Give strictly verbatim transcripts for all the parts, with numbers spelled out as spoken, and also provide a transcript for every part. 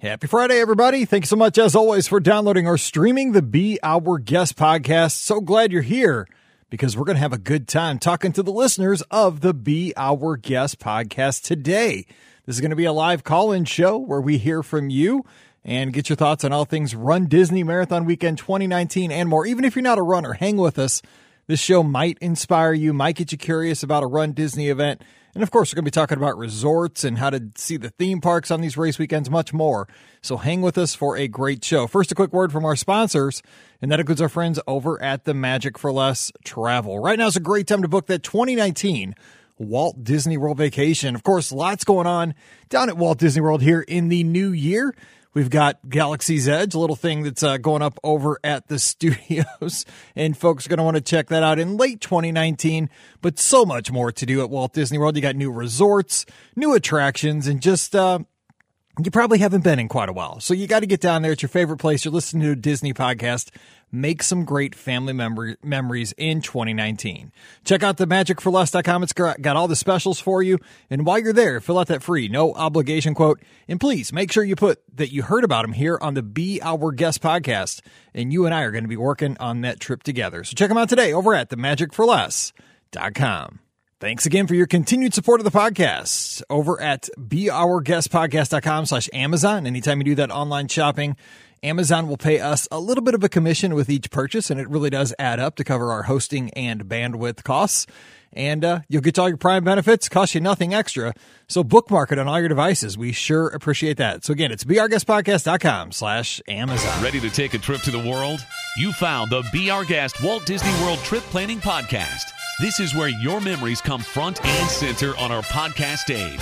Happy Friday, everybody. Thank you so much, as always, for downloading or streaming the Be Our Guest podcast. So glad you're here because we're going to have a good time talking to the listeners of the Be Our Guest podcast today. This is going to be a live call-in show where we hear from you and get your thoughts on all things Run Disney Marathon Weekend twenty nineteen and more. Even if you're not a runner, hang with us. This show might inspire you, might get you curious about a Run Disney event. And, of course, we're going to be talking about resorts and how to see the theme parks on these race weekends, much more. So hang with us for a great show. First, a quick word from our sponsors, and that includes our friends over at the Magic for Less Travel. Right now is a great time to book that twenty nineteen Walt Disney World vacation. Of course, lots going on down at Walt Disney World here in the new year. We've got Galaxy's Edge, a little thing that's uh, going up over at the studios, and folks are going to want to check that out in late twenty nineteen, but so much more to do at Walt Disney World. You got new resorts, new attractions, and just, uh, you probably haven't been in quite a while. So you got to get down there. It's your favorite place. You're listening to a Disney podcast. Make some great family mem- memories in twenty nineteen. Check out the magic for less dot com. It's got all the specials for you. And while you're there, fill out that free, no obligation quote. And please make sure you put that you heard about them here on the Be Our Guest podcast. And you and I are going to be working on that trip together. So check them out today over at the magic for less dot com. Thanks again for your continued support of the podcast over at be our guest podcast dot com slash Amazon. Anytime you do that online shopping, Amazon will pay us a little bit of a commission with each purchase, and it really does add up to cover our hosting and bandwidth costs. And uh, you'll get all your Prime benefits, cost you nothing extra. So bookmark it on all your devices. We sure appreciate that. So again, it's be our guest podcast dot com slash Amazon. Ready to take a trip to the world? You found the Be Our Guest Walt Disney World Trip Planning Podcast. This is where your memories come front and center on our podcast stage.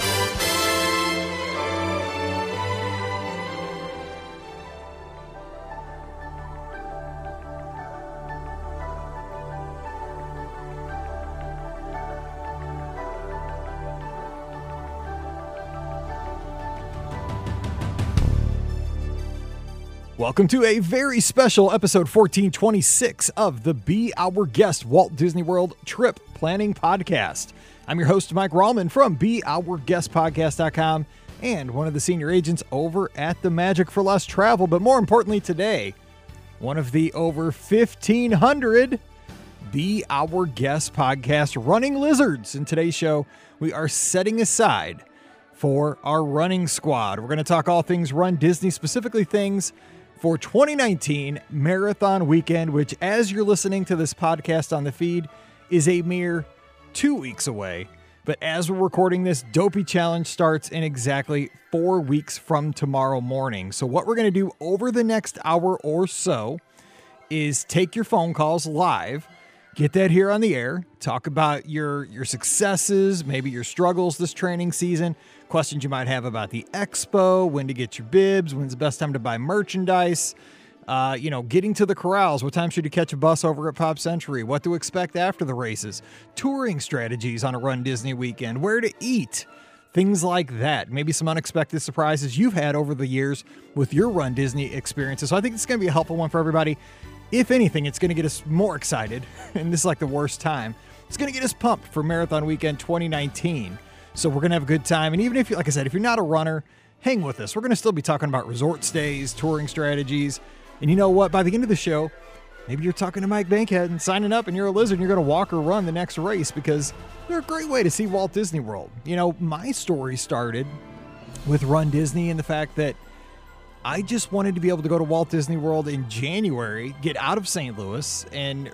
Welcome to a very special episode fourteen twenty-six of the Be Our Guest Walt Disney World Trip Planning Podcast. I'm your host, Mike Rallman from be our guest podcast dot com and one of the senior agents over at the Magic for Less Travel. But more importantly today, one of the over fifteen hundred Be Our Guest podcast running lizards. In today's show, we are setting aside for our running squad. We're going to talk all things Run Disney, specifically things for twenty nineteen Marathon Weekend, which, as you're listening to this podcast on the feed, is a mere two weeks away. But as we're recording this, Dopey Challenge starts in exactly four weeks from tomorrow morning. So what we're going to do over the next hour or so is take your phone calls live, get that here on the air, talk about your, your successes, maybe your struggles this training season, questions you might have about the expo, when to get your bibs, when's the best time to buy merchandise, uh, you know, getting to the corrals, what time should you catch a bus over at Pop Century, what to expect after the races, touring strategies on a Run Disney weekend, where to eat, things like that. Maybe some unexpected surprises you've had over the years with your Run Disney experiences. So I think it's going to be a helpful one for everybody. If anything, it's going to get us more excited, and this is like the worst time. It's going to get us pumped for Marathon Weekend twenty nineteen. So we're going to have a good time. And even if, you, like I said, if you're not a runner, hang with us. We're going to still be talking about resort stays, touring strategies. And you know what? By the end of the show, maybe you're talking to Mike Bankhead and signing up and you're a lizard and you're going to walk or run the next race because they're a great way to see Walt Disney World. You know, my story started with Run Disney and the fact that I just wanted to be able to go to Walt Disney World in January, get out of Saint Louis, and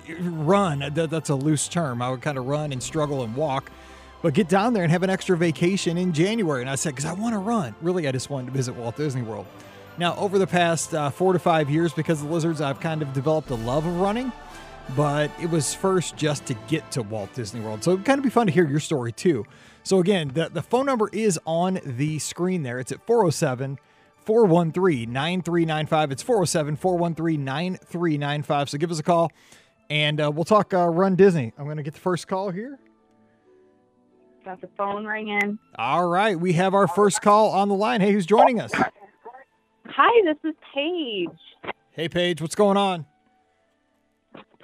run. That's a loose term. I would kind of run and struggle and walk, but get down there and have an extra vacation in January. And I said, because I want to run. Really, I just wanted to visit Walt Disney World. Now, over the past uh, four to five years, because of the lizards, I've kind of developed a love of running, but it was first just to get to Walt Disney World. So it'd kind of be fun to hear your story, too. So again, the, the phone number is on the screen there. It's at four oh seven, four one three, nine three nine five. It's four oh seven, four one three, nine three nine five. So give us a call, and uh, we'll talk uh, Run Disney. I'm going to get the first call here. Got the phone ringing. All right. We have our first call on the line. Hey, who's joining us? Hi, this is Paige. Hey, Paige. What's going on?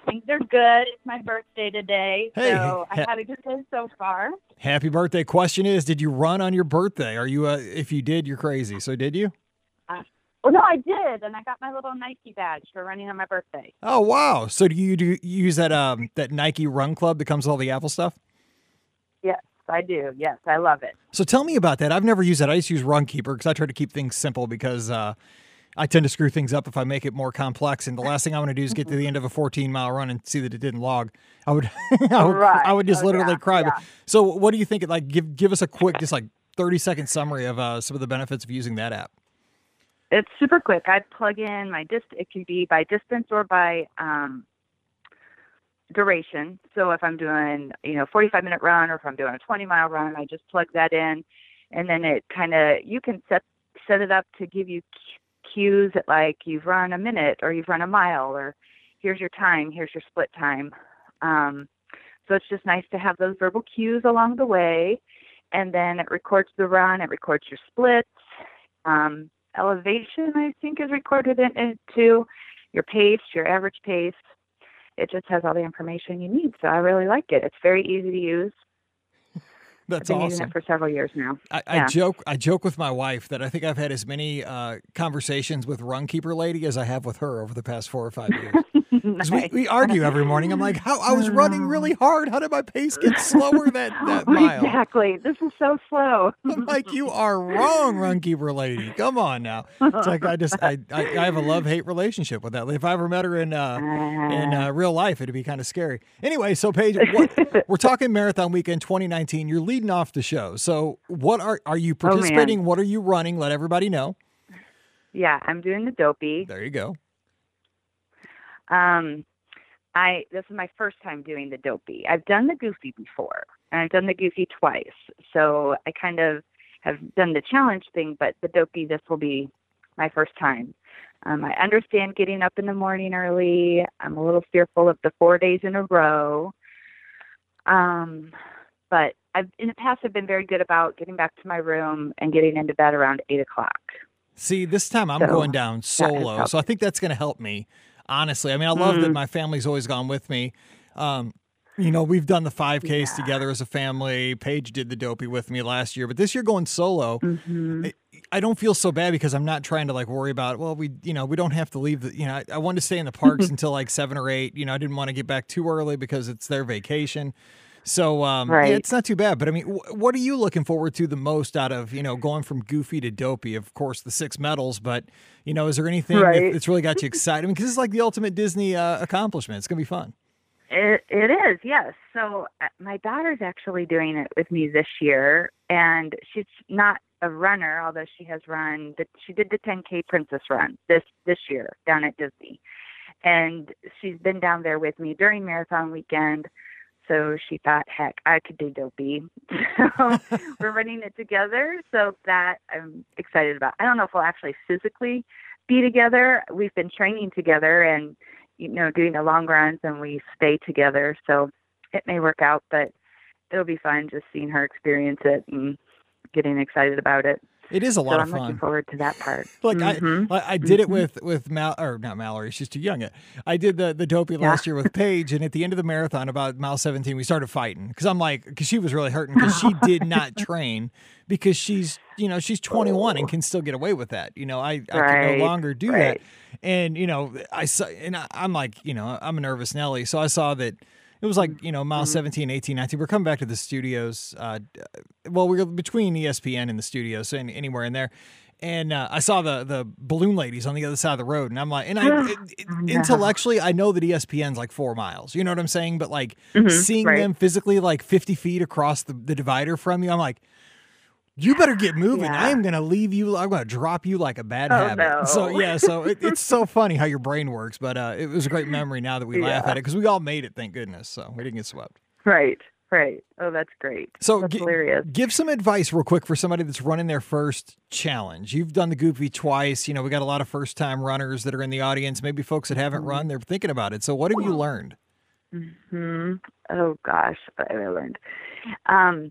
Things are good. It's my birthday today, Hey, so ha- I've had a good day so far. Happy birthday. Question is, did you run on your birthday? Are you, uh, if you did, you're crazy. So did you? Uh, well, no, I did, and I got my little Nike badge for running on my birthday. Oh, wow. So do you, do you use that, um, that Nike Run Club that comes with all the Apple stuff? Yes, I do. Yes, I love it. So tell me about that. I've never used that. I just use Runkeeper because I try to keep things simple because, uh, I tend to screw things up if I make it more complex. And the last thing I want to do is get to the end of a fourteen mile run and see that it didn't log. I would, I would, Right. I would just Oh, literally yeah, cry. yeah. But, so what do you think? Like, give, give us a quick, just like thirty second summary of uh, some of the benefits of using that app. It's super quick. I plug in my dist. It can be by distance or by um, duration. So if I'm doing, you know, forty-five minute run, or if I'm doing a twenty mile run, I just plug that in, and then it kind of, you can set set it up to give you cues at, like, you've run a minute or you've run a mile, or here's your time, here's your split time. Um, so it's just nice to have those verbal cues along the way. And then it records the run, it records your splits. Um, elevation, I think, is recorded in it too. Your pace, your average pace. It just has all the information you need. So I really like it. It's very easy to use. That's I've been awesome. using it for several years now. I, I Yeah. joke, I joke with my wife that I think I've had as many uh, conversations with Runkeeper lady as I have with her over the past four or five years. 'Cause Nice. we, we argue every morning. I'm like, how I was running really hard. How did my pace get slower that, that mile? Exactly. This is so slow. I'm like, you are wrong, Runkeeper lady. Come on now. It's like I just I, I, I have a love hate relationship with that. If I ever met her in uh, in uh, real life, it'd be kind of scary. Anyway, so Paige, what, we're talking Marathon Weekend twenty nineteen. You're leading off the show. So what are are you participating? What are you running? Let everybody know. Yeah, I'm doing the Dopey. There you go. Um, I this is my first time doing the Dopey. I've done the Goofy before, and I've done the Goofy twice. So I kind of have done the challenge thing, but the Dopey, this will be my first time. Um, I understand getting up in the morning early. I'm a little fearful of the four days in a row. Um, but I've in the past I've been very good about getting back to my room and getting into bed around eight o'clock. See, this time I'm So, going down has solo, helped. so I think that's going to help me. Honestly, I mean, I love that Mm. my family's always gone with me. Um, you know, we've done the five Ks Yeah. together as a family. Paige did the Dopey with me last year, but this year going solo, Mm-hmm. I, I don't feel so bad because I'm not trying to like worry about, well, we, you know, we don't have to leave the, you know, I, I wanted to stay in the parks until like seven or eight. You know, I didn't want to get back too early because it's their vacation. So, um, Right. yeah, it's not too bad. But I mean, wh- what are you looking forward to the most out of, you know, going from Goofy to Dopey? Of course, the six medals, but, you know, is there anything that- Right. that's really got you excited? I mean, because it's like the ultimate Disney uh, accomplishment. It's going to be fun. It, it is, yes. So uh, my daughter's actually doing it with me this year, and she's not a runner, although she has run. The, she did the ten K Princess Run this this year down at Disney, and she's been down there with me during Marathon Weekend. So she thought, heck, I could do Dopey. So we're running it together. So that I'm excited about. I don't know if we'll actually physically be together. We've been training together and, you know, doing the long runs, and we stay together. So it may work out, but it'll be fun just seeing her experience it and getting excited about it. It is a lot so of I'm fun. looking forward to that part. Like Mhm. I, I did it Mhm. with with Mal or not Mallory. She's too young. yet. I did the the Dopey last year with Paige, and at the end of the marathon, about mile seventeen, we started fighting because I'm like, because she was really hurting because she did not train because she's you know she's twenty-one and can still get away with that. You know, I I can Right, no longer do right. that, and you know I saw and I, I'm like you know I'm a nervous Nelly, so I saw that. It was like, you know, mile seventeen, eighteen, nineteen. We're coming back to the studios. Uh, well, we were between E S P N and the studios, so any, anywhere in there. And uh, I saw the the balloon ladies on the other side of the road. And I'm like, and I it, it, intellectually, I know that E S P N's like four miles. You know what I'm saying? But like Mhm, seeing right. them physically like fifty feet across the, the divider from you, I'm like, you better get moving. Yeah. I am going to leave you. I'm going to drop you like a bad Oh, habit. no. So, yeah, so it, it's so funny how your brain works. But uh, it was a great memory now that we laugh Yeah. at it because we all made it, thank goodness. So we didn't get swept. Right, right. Oh, that's great. So that's gi- hilarious. give some advice real quick for somebody that's running their first challenge. You've done the Goofy twice. You know, we got a lot of first time runners that are in the audience, maybe folks that haven't run, they're thinking about it. So what have you learned? Hmm. Oh gosh, what have I learned? Um,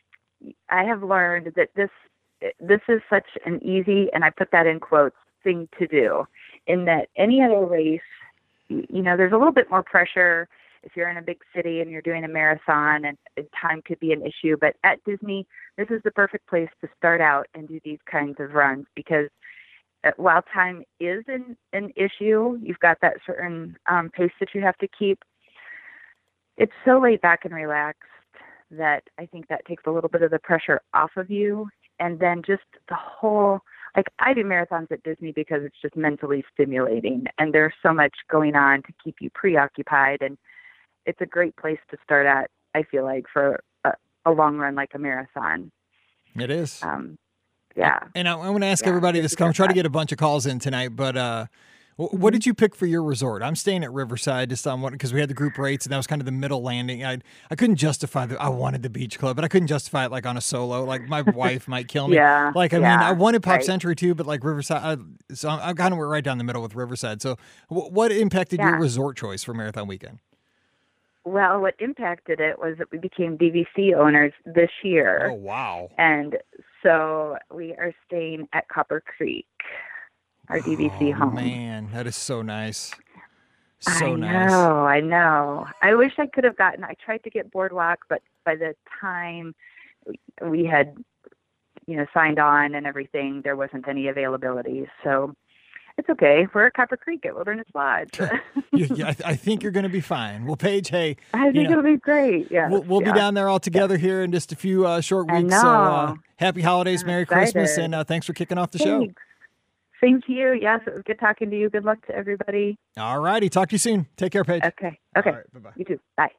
I have learned that this this is such an easy, and I put that in quotes, thing to do. In that any other race, you, you know, there's a little bit more pressure if you're in a big city and you're doing a marathon, and, and time could be an issue. But at Disney, this is the perfect place to start out and do these kinds of runs, because uh, while time is an, an issue, you've got that certain um, pace that you have to keep. It's so laid back and relaxed that I think that takes a little bit of the pressure off of you. And then just the whole, like, I do marathons at Disney because it's just mentally stimulating, and there's so much going on to keep you preoccupied, and it's a great place to start at, I feel like, for a, a long run like a marathon. It is. Um, yeah. And I, I want to ask yeah, everybody this. I'm trying to get a bunch of calls in tonight, but uh, w- what did you pick for your resort? I'm staying at Riverside just on one because we had the group rates, and that was kind of the middle landing. I I couldn't justify that. I wanted the beach club, but I couldn't justify it like on a solo. Like my wife might kill me. Yeah. Like I yeah, mean, I wanted Pop right. Century too, but like Riverside. I, so I'm, I'm kind of right down the middle with Riverside. So w- what impacted Yeah. your resort choice for Marathon Weekend? Well, what impacted it was that we became D V C owners this year. Oh wow! And so we are staying at Copper Creek, our D V C oh, home. Man, that is so nice. So I nice. know, I know. I wish I could have gotten, I tried to get Boardwalk, but by the time we had, you know, signed on and everything, there wasn't any availability. So it's okay. We're at Copper Creek at Wilderness Lodge. you, you, I, th- I think you're going to be fine. Well, Paige, hey, I think know, it'll be great. Yeah, we'll, we'll yeah. be down there all together here in just a few uh, short I weeks. So uh, know. happy holidays, I'm Merry excited. Christmas, and uh, thanks for kicking off the show. Thanks. Same to you. Yes, it was good talking to you. Good luck to everybody. All righty. Talk to you soon. Take care, Paige. Okay. Okay. All right, bye-bye. You too. Bye.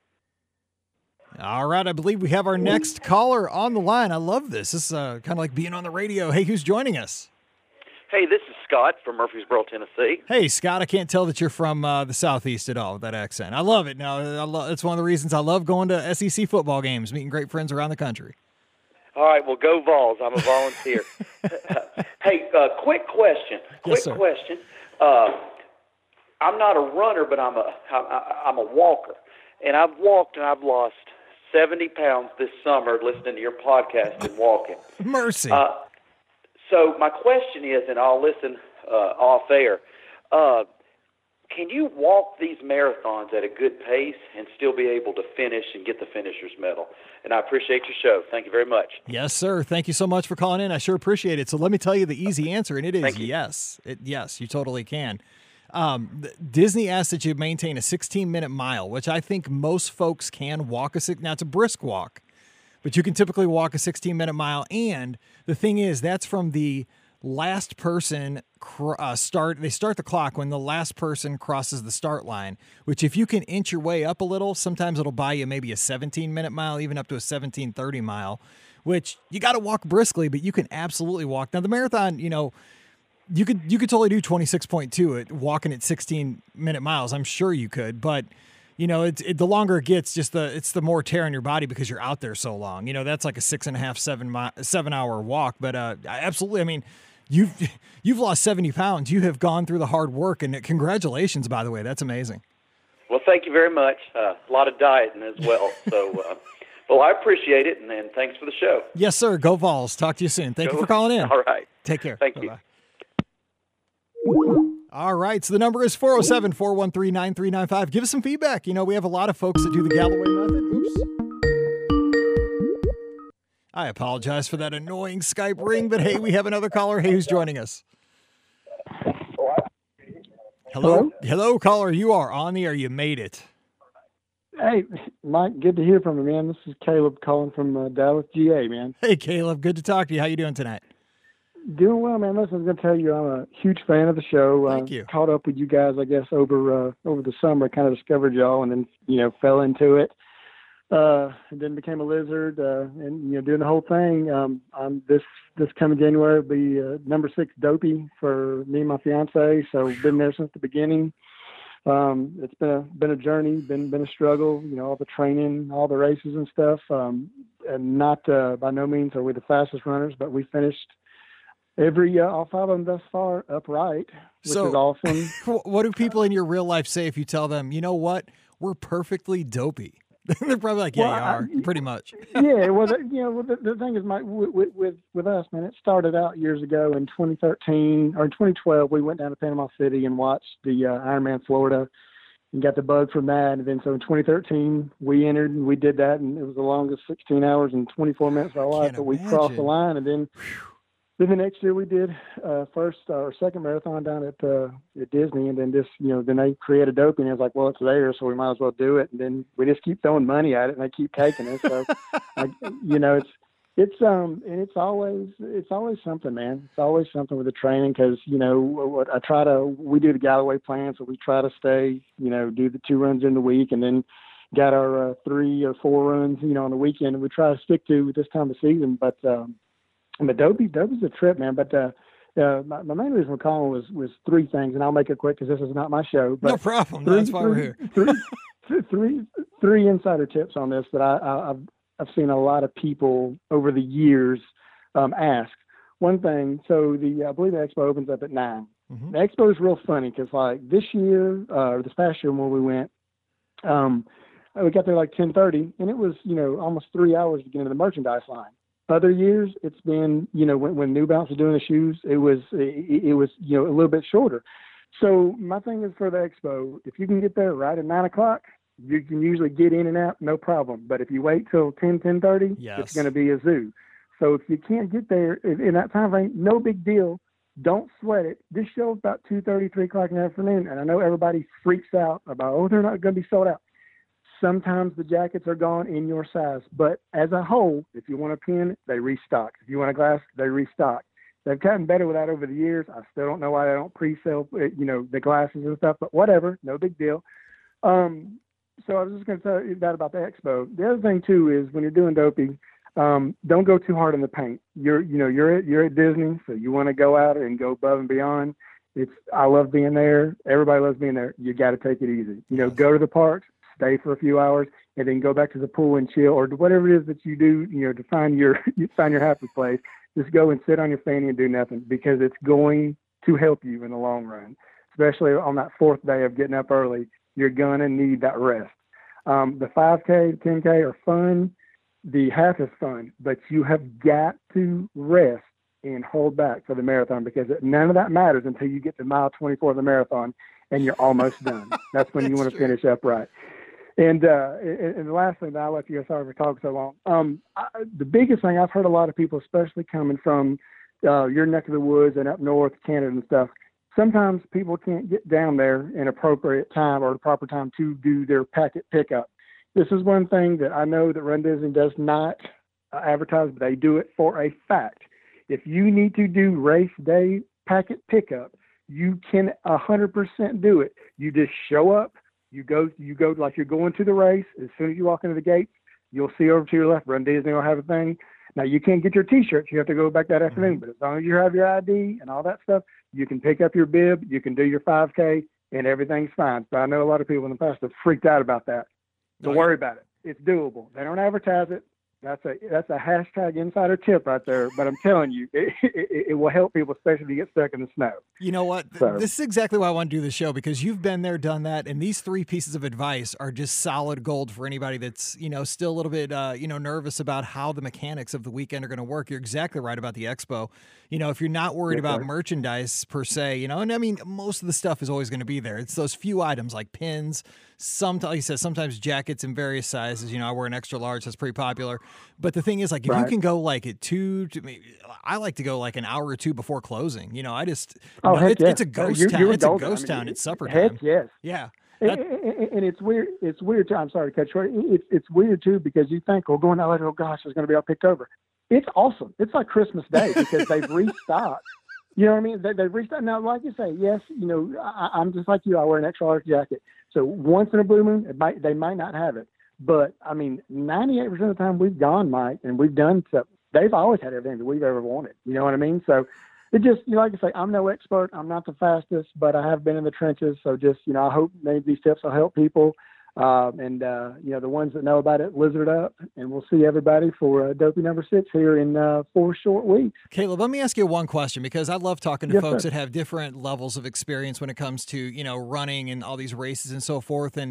All right. I believe we have our next caller on the line. I love this. This is uh, kind of like being on the radio. Hey, who's joining us? Hey, this is Scott from Murfreesboro, Tennessee. Hey, Scott, I can't tell that you're from uh, the Southeast at all with that accent. I love it. No, I lo- it's one of the reasons I love going to S E C football games, meeting great friends around the country. All right, well, go Vols. I'm a volunteer. Hey, uh, quick question. Quick Yes, sir. question. Uh, I'm not a runner, but I'm a I- I'm a walker, and I've walked and I've lost seventy pounds this summer listening to your podcast and walking. Mercy. Uh, so my question is, and I'll listen uh, off air. Uh, Can you walk these marathons at a good pace and still be able to finish and get the finisher's medal? And I appreciate your show. Thank you very much. Yes, sir. Thank you so much for calling in. I sure appreciate it. So let me tell you the easy answer, and it is Thank you. yes. It, yes, you totally can. Um, th- Disney asks that you maintain a sixteen-minute mile, which I think most folks can walk a six. Now, it's a brisk walk, but you can typically walk a sixteen-minute mile. And the thing is, that's from the last person cr- uh, start. They start the clock when the last person crosses the start line, which if you can inch your way up a little, sometimes it'll buy you maybe a seventeen-minute mile, even up to a seventeen thirty mile, which you got to walk briskly, but you can absolutely walk. Now, the marathon, you know, you could you could totally do twenty-six point two at walking at sixteen-minute miles. I'm sure you could, but you know, it's it, the longer it gets, just the it's the more tear on your body because you're out there so long. You know, that's like a six and a half, seven mi- seven hour walk. But uh, absolutely, I mean, you've you've lost seventy pounds. You have gone through the hard work, and congratulations, by the way. That's amazing. Well, thank you very much. Uh, a lot of dieting as well. So, uh, well, I appreciate it, and, and thanks for the show. Yes, sir. Go Vols. Talk to you soon. Thank Go. you for calling in. All right. Take care. Thank Bye-bye. you. All right. So the number is four oh seven, four one three, nine three nine five. Give us some feedback. You know, we have a lot of folks that do the Galloway method. Oops. I apologize for that annoying Skype ring, but hey, we have another caller. Hey, who's joining us? Hello? Hello, caller. You are on the air. You made it. Hey, Mike, good to hear from you, man. This is Caleb calling from uh, Dallas, G A, man. Hey, Caleb. Good to talk to you. How you doing tonight? Doing well, man. Listen, I was going to tell you, I'm a huge fan of the show. Thank uh, you. Caught up with you guys, I guess, over uh, over the summer. Kind of discovered y'all, and then you know fell into it. Uh, and then became a lizard, uh, and you know doing the whole thing. Um, I'm this this coming January will be uh, number six dopey for me and my fiance. So been there since the beginning. Um, it's been a been a journey, been been a struggle. You know, all the training, all the races and stuff. Um, and not uh, by no means are we the fastest runners, but we finished every uh, all five of them thus far upright, which So- is awesome. What do people in your real life say if you tell them, you know what, we're perfectly dopey? They're probably like, yeah, Well, you I- are, pretty much. Yeah, well, the, you know, well, the, the thing is, Mike, with, with with us, man, it started out years ago in twenty thirteen or in twenty twelve. We went down to Panama City and watched the uh, Ironman Florida, and got the bug from that. And then so in twenty thirteen, we entered and we did that, and it was the longest sixteen hours and twenty-four minutes of our life. Can't But we crossed the imagine. line, and then then the next year we did uh, first uh, or second marathon down at uh, at Disney, and then just you know then they created doping. And I was like, well, it's there, so we might as well do it. And then we just keep throwing money at it, and they keep taking it. So, I, you know, it's it's um and it's always it's always something, man. It's always something with the training because you know what I try to we do the Galloway plan, so we try to stay you know do the two runs in the week, and then got our uh, three or four runs you know on the weekend, and we try to stick to this time of season, but. Um, But Dopey, Dopey's a trip, man. But uh, uh, my, my main reason for calling was was three things, and I'll make it quick because this is not my show. But No problem. three- That's why we're here. three, three, three, three insider tips on this that I, I, I've I've seen a lot of people over the years um, ask. One thing, so the I believe the expo opens up at nine. Mhm. The expo is real funny because like this year uh, or this past year when we went, um, we got there like ten thirty, and it was you know almost three hours to get into the merchandise line. Other years, it's been, you know, when, when New Balance was doing the shoes, it was, it, it was, you know, a little bit shorter. So my thing is for the expo, if you can get there right at nine o'clock, you can usually get in and out, no problem. But if you wait till ten, ten thirty, Yes. it's going to be a zoo. So if you can't get there in, in that time frame, no big deal. Don't sweat it. This show is about two thirty, three o'clock in the afternoon. And I know everybody freaks out about, oh, they're not going to be sold out. Sometimes the jackets are gone in your size, but as a whole, if you want a pin, they restock. If you want a glass, they restock. They've gotten better with that over the years. I still don't know why they don't pre-sell, you know, the glasses and stuff, but whatever, no big deal. Um, so I was just going to tell you that about the expo. The other thing too is when you're doing doping, um, don't go too hard in the paint. You're, you know, you're at, you're at Disney, so you want to go out and go above and beyond. It's, I love being there. Everybody loves being there. You got to take it easy. You know, Yes. go to the parks, stay for a few hours, and then go back to the pool and chill, or whatever it is that you do, you know, to find your you find your happy place. Just go and sit on your fanny and do nothing because it's going to help you in the long run. Especially on that fourth day of getting up early, you're gonna need that rest. Um, the five K, ten K are fun. The half is fun, but you have got to rest and hold back for the marathon because none of that matters until you get to mile twenty-four of the marathon and you're almost done. That's when you That's want to true. finish up right. And, uh, and and the last thing that I'll let you go, sorry for talking so long. Um, I, the biggest thing I've heard a lot of people, especially coming from uh, your neck of the woods and up north, Canada and stuff, sometimes people can't get down there in appropriate time or the proper time to do their packet pickup. This is one thing that I know that Run Disney does not uh, advertise, but they do it for a fact. If you need to do race day packet pickup, you can one hundred percent do it. You just show up. You go, you go like you're going to the race. As soon as you walk into the gates, you'll see over to your left, Run Disney will have a thing. Now, you can't get your T-shirts. You have to go back that afternoon. But as long as you have your I D and all that stuff, you can pick up your bib, you can do your five K, and everything's fine. But I know a lot of people in the past have freaked out about that. Don't No, worry about it. It's doable. They don't advertise it. That's a that's a hashtag insider tip right there. But I'm telling you, it, it, it will help people, especially if you get stuck in the snow. You know what? Th- So- This is exactly why I want to do the show because you've been there, done that, and these three pieces of advice are just solid gold for anybody that's you know still a little bit uh, you know nervous about how the mechanics of the weekend are going to work. You're exactly right about the expo. You know, if you're not worried Yes, about sir. merchandise per se, you know, and I mean most of the stuff is always going to be there. It's those few items like pins. Sometimes, like you said, sometimes jackets in various sizes. You know, I wear an extra large. That's pretty popular. But the thing is, like, if you Right. can go like at two, to maybe, I like to go like an hour or two before closing. You know, I just Oh, no, heck it's, yeah. it's a ghost You're- town. you're It's a golden. ghost I mean, town. It's supper Heck time. yes. Yeah. And, That- and- and it's weird. It's weird too. I'm sorry to cut you short. It's it's weird too because you think, well, going out later, oh gosh, it's going to be all picked over. It's awesome. It's like Christmas Day because they've restocked. You know what I mean? They, they've restocked. Now, like you say, yes, you know, I, I'm just like you. I wear an extra large jacket. So once in a blue moon, it might, they might not have it. But I mean, ninety-eight percent of the time we've gone, Mike, and we've done stuff. They've always had everything that we've ever wanted. You know what I mean? So it just, you know, like I say, I'm no expert. I'm not the fastest, but I have been in the trenches. So just, you know, I hope maybe these tips will help people. Um, and, uh, you know, the ones that know about it, lizard up. And we'll see everybody for uh, Dopey number six here in uh, four short weeks. Caleb, let me ask you one question because I love talking to Yes, folks sir. that have different levels of experience when it comes to, you know, running and all these races and so forth. And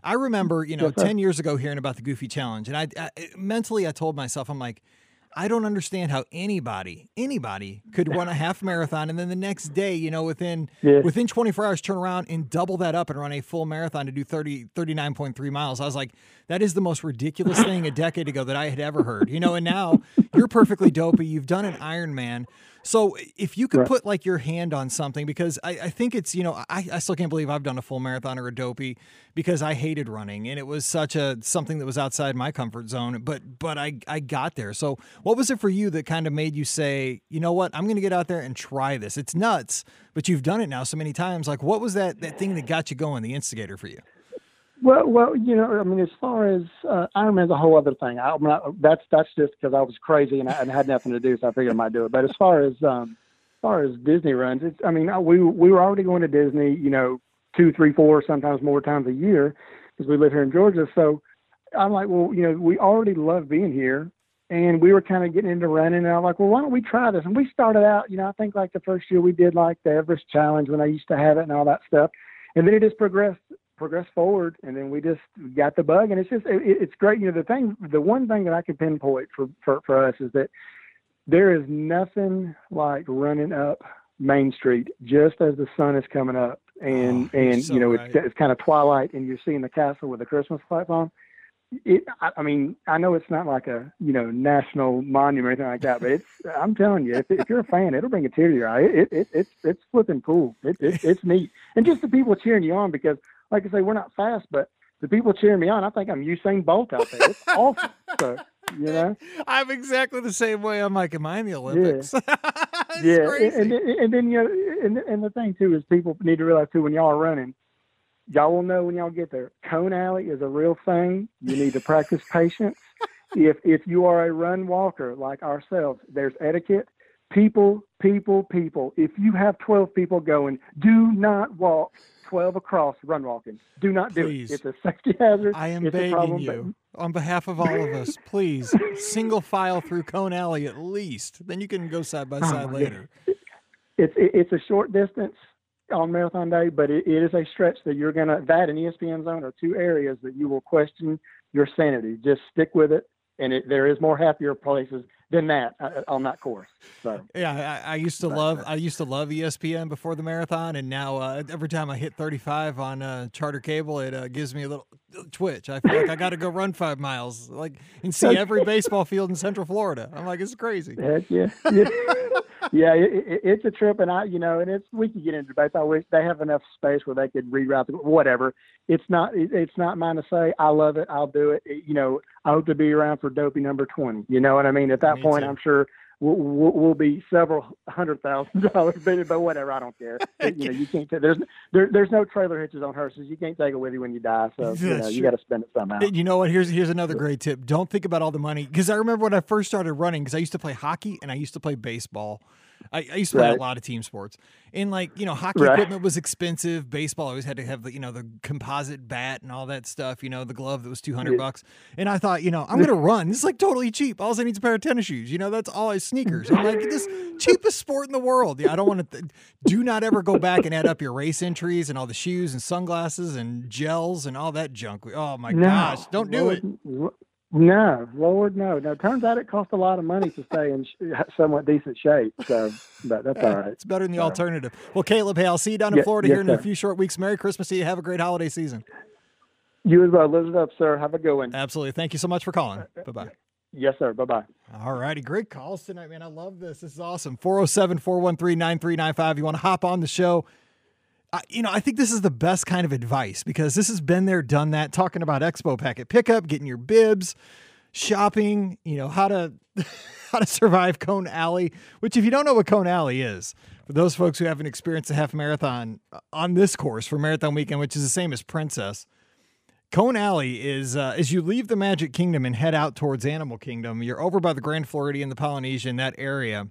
I remember, you know, Yes, sir. ten years ago hearing about the Goofy Challenge, and I, I mentally I told myself, I'm like, I don't understand how anybody, anybody could run a half marathon and then the next day, you know, within Yeah. within twenty-four hours, turn around and double that up and run a full marathon to do thirty, thirty-nine point three miles. I was like, that is the most ridiculous thing a decade ago that I had ever heard, you know, and now you're perfectly dopey. You've done an Ironman. So if you could Right. put like your hand on something, because I, I think it's, you know, I, I still can't believe I've done a full marathon or a dopey because I hated running and it was such a, something that was outside my comfort zone, but, but I, I got there. So what was it for you that kind of made you say, you know what, I'm going to get out there and try this. It's nuts, but you've done it now so many times. Like, what was that, that thing that got you going, the instigator for you? Well, well, you know, I mean, as far as uh, Ironman's a whole other thing. I, I'm not, that's that's just because I was crazy and I, and had nothing to do, so I figured I might do it. But as far as um, as far as Disney runs, it's, I mean, we we were already going to Disney, you know, two, three, four, sometimes more times a year because we live here in Georgia. So I'm like, well, you know, we already love being here, and we were kind of getting into running. And I'm like, well, why don't we try this? And we started out, you know, I think like the first year we did like the Everest Challenge when I used to have it and all that stuff, and then it just progressed. progress forward, and then we just got the bug, and it's just it, it's great. You know, the thing, the one thing that I can pinpoint for, for for us is that there is nothing like running up Main Street just as the sun is coming up, and Oh, you're and so you know right. it's it's kind of twilight, and you're seeing the castle with the Christmas lights on. It, I, I mean, I know it's not like a you know national monument or anything like that, but it's I'm telling you, if, if you're a fan, it'll bring a tear to your eye. It, it it's it's flipping cool. It, it it's neat, and just the people cheering you on because. Like I say, we're not fast, but the people cheering me on, I think I'm Usain Bolt out there. It's awesome. So, you know? I'm exactly the same way. I'm like, am I in the Olympics? It's yeah. crazy. And, and, and then, you know, and, and the thing, too, is people need to realize, too, when y'all are running, y'all will know when y'all get there. Cone Alley is a real thing. You need to practice patience. If if you are a run walker like ourselves, there's etiquette. People, people, people. If you have twelve people going, do not walk twelve across run walking. Do not do Please. it. It's a safety hazard. I am it's a begging problem, you, on behalf of all of us, please, single file through Cone Alley at least. Then you can go side by side my later. It's it, it's a short distance on marathon day, but it, it is a stretch that you're gonna that and E S P N Zone are two areas that you will question your sanity. Just stick with it, and it, there is more happier places than that uh, on that course. So Yeah, I, I used to love I used to love E S P N before the marathon, and now uh, every time I hit thirty-five on uh, Charter Cable, it uh, gives me a little twitch. I feel like I got to go run five miles, like and see every baseball field in Central Florida. I'm like, it's crazy. heck yeah, yeah, yeah. It, it, it's a trip, and I, you know, and it's we could get into debates. I wish they have enough space where they could reroute the, whatever. It's not it, it's not mine to say. I love it. I'll do it. it. You know, I hope to be around for Dopey number twenty. You know what I mean? At that Me point, too. I'm sure. We'll, we'll, we'll be several hundred thousand dollars, but, but whatever, I don't care. It, you know, you can't. T- there's there, there's no trailer hitches on hearses. You can't take it with you when you die. So you know, That's you true. got to spend it somehow. You know what? Here's here's another great tip. Don't think about all the money, because I remember when I first started running, because I used to play hockey and I used to play baseball. I, I used to play Right. a lot of team sports, and like you know, hockey Right. equipment was expensive. Baseball, I always had to have the you know the composite bat and all that stuff. You know, the glove that was two hundred Yeah. bucks. And I thought, you know, I'm gonna run. This is like totally cheap. All I need is a pair of tennis shoes. You know, that's all I sneakers. I'm like, this cheapest sport in the world. Yeah, I don't want to. Th- do not ever go back and add up your race entries and all the shoes and sunglasses and gels and all that junk. Oh my No, gosh, don't do it. Lord, No, Lord, no. No, turns out it costs a lot of money to stay in sh- somewhat decent shape. So, but that's all right. It's better than the So, alternative. Well, Caleb, hey, I'll see you down in Yeah, Florida yes, here in a sir. few short weeks. Merry Christmas to you. Have a great holiday season. You as well. Live it up, sir. Have a good one. Absolutely. Thank you so much for calling. Bye-bye. Yes, sir. Bye-bye. All righty. Great calls tonight, man. I love this. This is awesome. four oh seven, four one three, nine three nine five. You want to hop on the show? I, you know, I think this is the best kind of advice, because this has been there, done that, talking about Expo Packet Pickup, getting your bibs, shopping, you know, how to how to survive Cone Alley, which if you don't know what Cone Alley is, for those folks who haven't experienced a half marathon on this course for Marathon Weekend, which is the same as Princess, Cone Alley is, uh, as you leave the Magic Kingdom and head out towards Animal Kingdom, you're over by the Grand Floridian, the Polynesian, that area.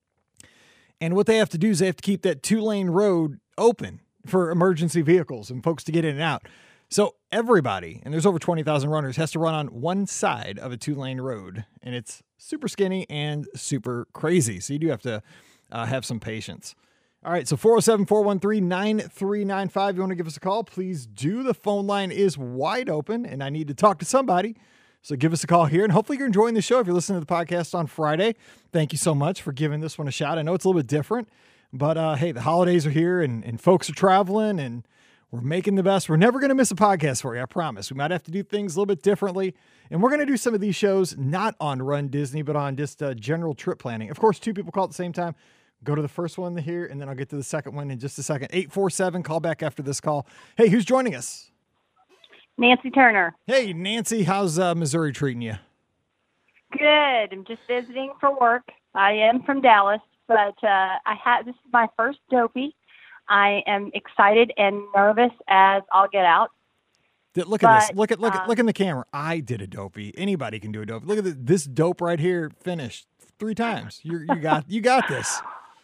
And what they have to do is they have to keep that two-lane road open for emergency vehicles and folks to get in and out. So everybody, and there's over twenty thousand runners, has to run on one side of a two-lane road. And it's super skinny and super crazy. So you do have to uh, have some patience. All right, so four oh seven, four one three, nine three nine five. You want to give us a call, please do. The phone line is wide open, and I need to talk to somebody. So give us a call here, and hopefully you're enjoying the show. If you're listening to the podcast on Friday, thank you so much for giving this one a shot. I know it's a little bit different, but uh, hey, the holidays are here, and, and folks are traveling, and we're making the best. We're never going to miss a podcast for you, I promise. We might have to do things a little bit differently, and we're going to do some of these shows not on Run Disney, but on just uh, general trip planning. Of course, two people call at the same time. Go to the first one here, and then I'll get to the second one in just a second. eight four seven, call back after this call. Hey, who's joining us? Nancy Turner. Hey, Nancy, how's uh, Missouri treating you? Good. I'm just visiting for work. I am from Dallas, but uh, I had this is my first Dopey. I am excited and nervous as I'll get out. Look at but, this. Look at look um, at look in the camera. I did a Dopey. Anybody can do a Dopey. Look at this, this dope right here. Finished three times. You you got you got this.